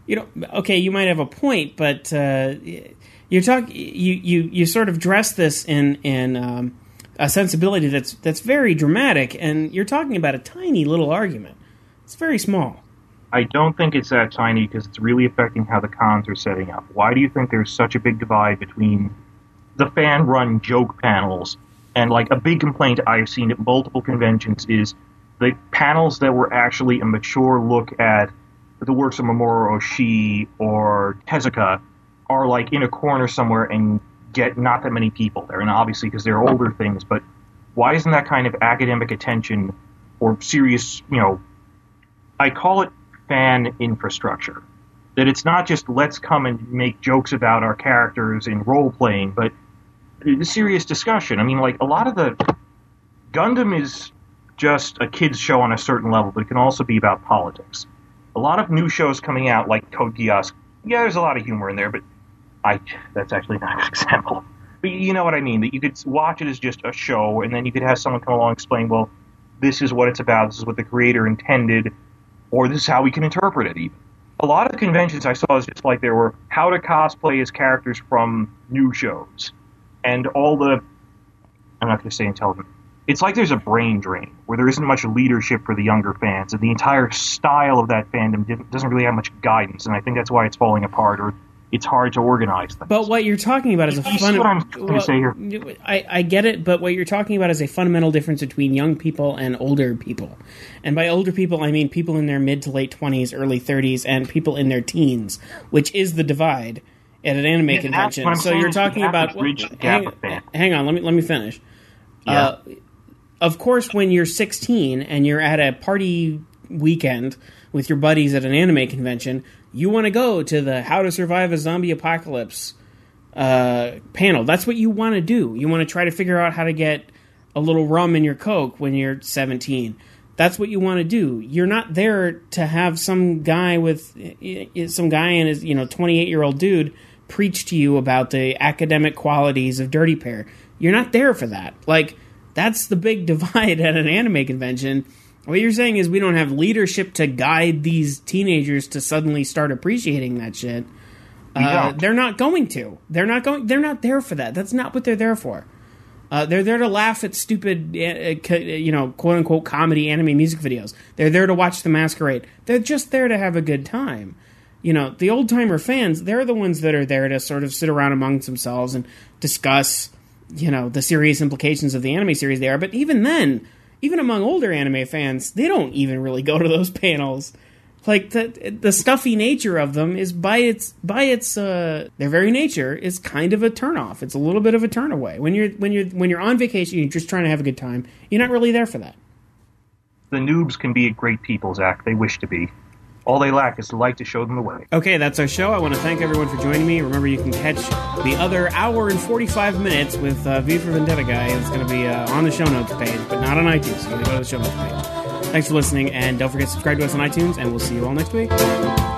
you know, okay, you might have a point, but uh, you're talk you, you you sort of dress this in in um, a sensibility that's that's very dramatic, and you're talking about a tiny little argument. It's very small. I don't think it's that tiny because it's really affecting how the cons are setting up. Why do you think there's such a big divide between the fan-run joke panels and, like, a big complaint I've seen at multiple conventions is the panels that were actually a mature look at the works of Mamoru Oshii or Tezuka are, like, in a corner somewhere and get not that many people there. And obviously because they're older things, but why isn't that kind of academic attention or serious, you know, I call it fan infrastructure. That it's not just let's come and make jokes about our characters in role-playing, but serious discussion. I mean, like, a lot of the... Gundam is just a kid's show on a certain level, but it can also be about politics. A lot of new shows coming out, like Code Geass, yeah, there's a lot of humor in there, but I that's actually not an example. But you know what I mean, that you could watch it as just a show, and then you could have someone come along and explain, well, this is what it's about, this is what the creator intended, or this is how we can interpret it, even. A lot of the conventions I saw is just like there were how to cosplay as characters from new shows. And all the... I'm not going to say intelligent. It's like there's a brain drain, where there isn't much leadership for the younger fans, and the entire style of that fandom doesn't really have much guidance, and I think that's why it's falling apart, or it's hard to organize things. But what you're talking about is a fundamental... what I'm trying well, to say here. I, I get it, but what you're talking about is a fundamental difference between young people and older people. And by older people, I mean people in their mid to late twenties, early thirties, and people in their teens, which is the divide at an anime yeah, convention. So you're talking about... Well, hang, hang on, let me let me finish. Yeah. Uh, of course, when you're sixteen and you're at a party weekend with your buddies at an anime convention, you want to go to the How to Survive a Zombie Apocalypse uh, panel. That's what you want to do. You want to try to figure out how to get a little rum in your Coke when you're seventeen. That's what you want to do. You're not there to have some guy with some guy and his, you know, twenty-eight-year-old dude preach to you about the academic qualities of Dirty Pair. You're not there for that. Like, that's the big divide at an anime convention. What you're saying is we don't have leadership to guide these teenagers to suddenly start appreciating that shit. Uh, they're not going to. They're not going. They're not there for that. That's not what they're there for. Uh, they're there to laugh at stupid, uh, you know, quote unquote comedy anime music videos. They're there to watch The Masquerade. They're just there to have a good time. You know, the old timer fans, they're the ones that are there to sort of sit around amongst themselves and discuss, you know, the serious implications of the anime series they are. But even then, even among older anime fans, they don't even really go to those panels. Like, the the stuffy nature of them is by its by its uh, their very nature is kind of a turnoff. It's a little bit of a turn away. When you're when you're when you're on vacation, you're just trying to have a good time. You're not really there for that. The noobs can be great people, Zach. They wish to be. All they lack is the light to show them the way. Okay, that's our show. I want to thank everyone for joining me. Remember, you can catch the other hour and forty-five minutes with uh, V for Vendetta guy. It's going to be uh, on the show notes page, but not on iTunes. So you got to go to the show notes page. Thanks for listening, and don't forget to subscribe to us on iTunes, and we'll see you all next week.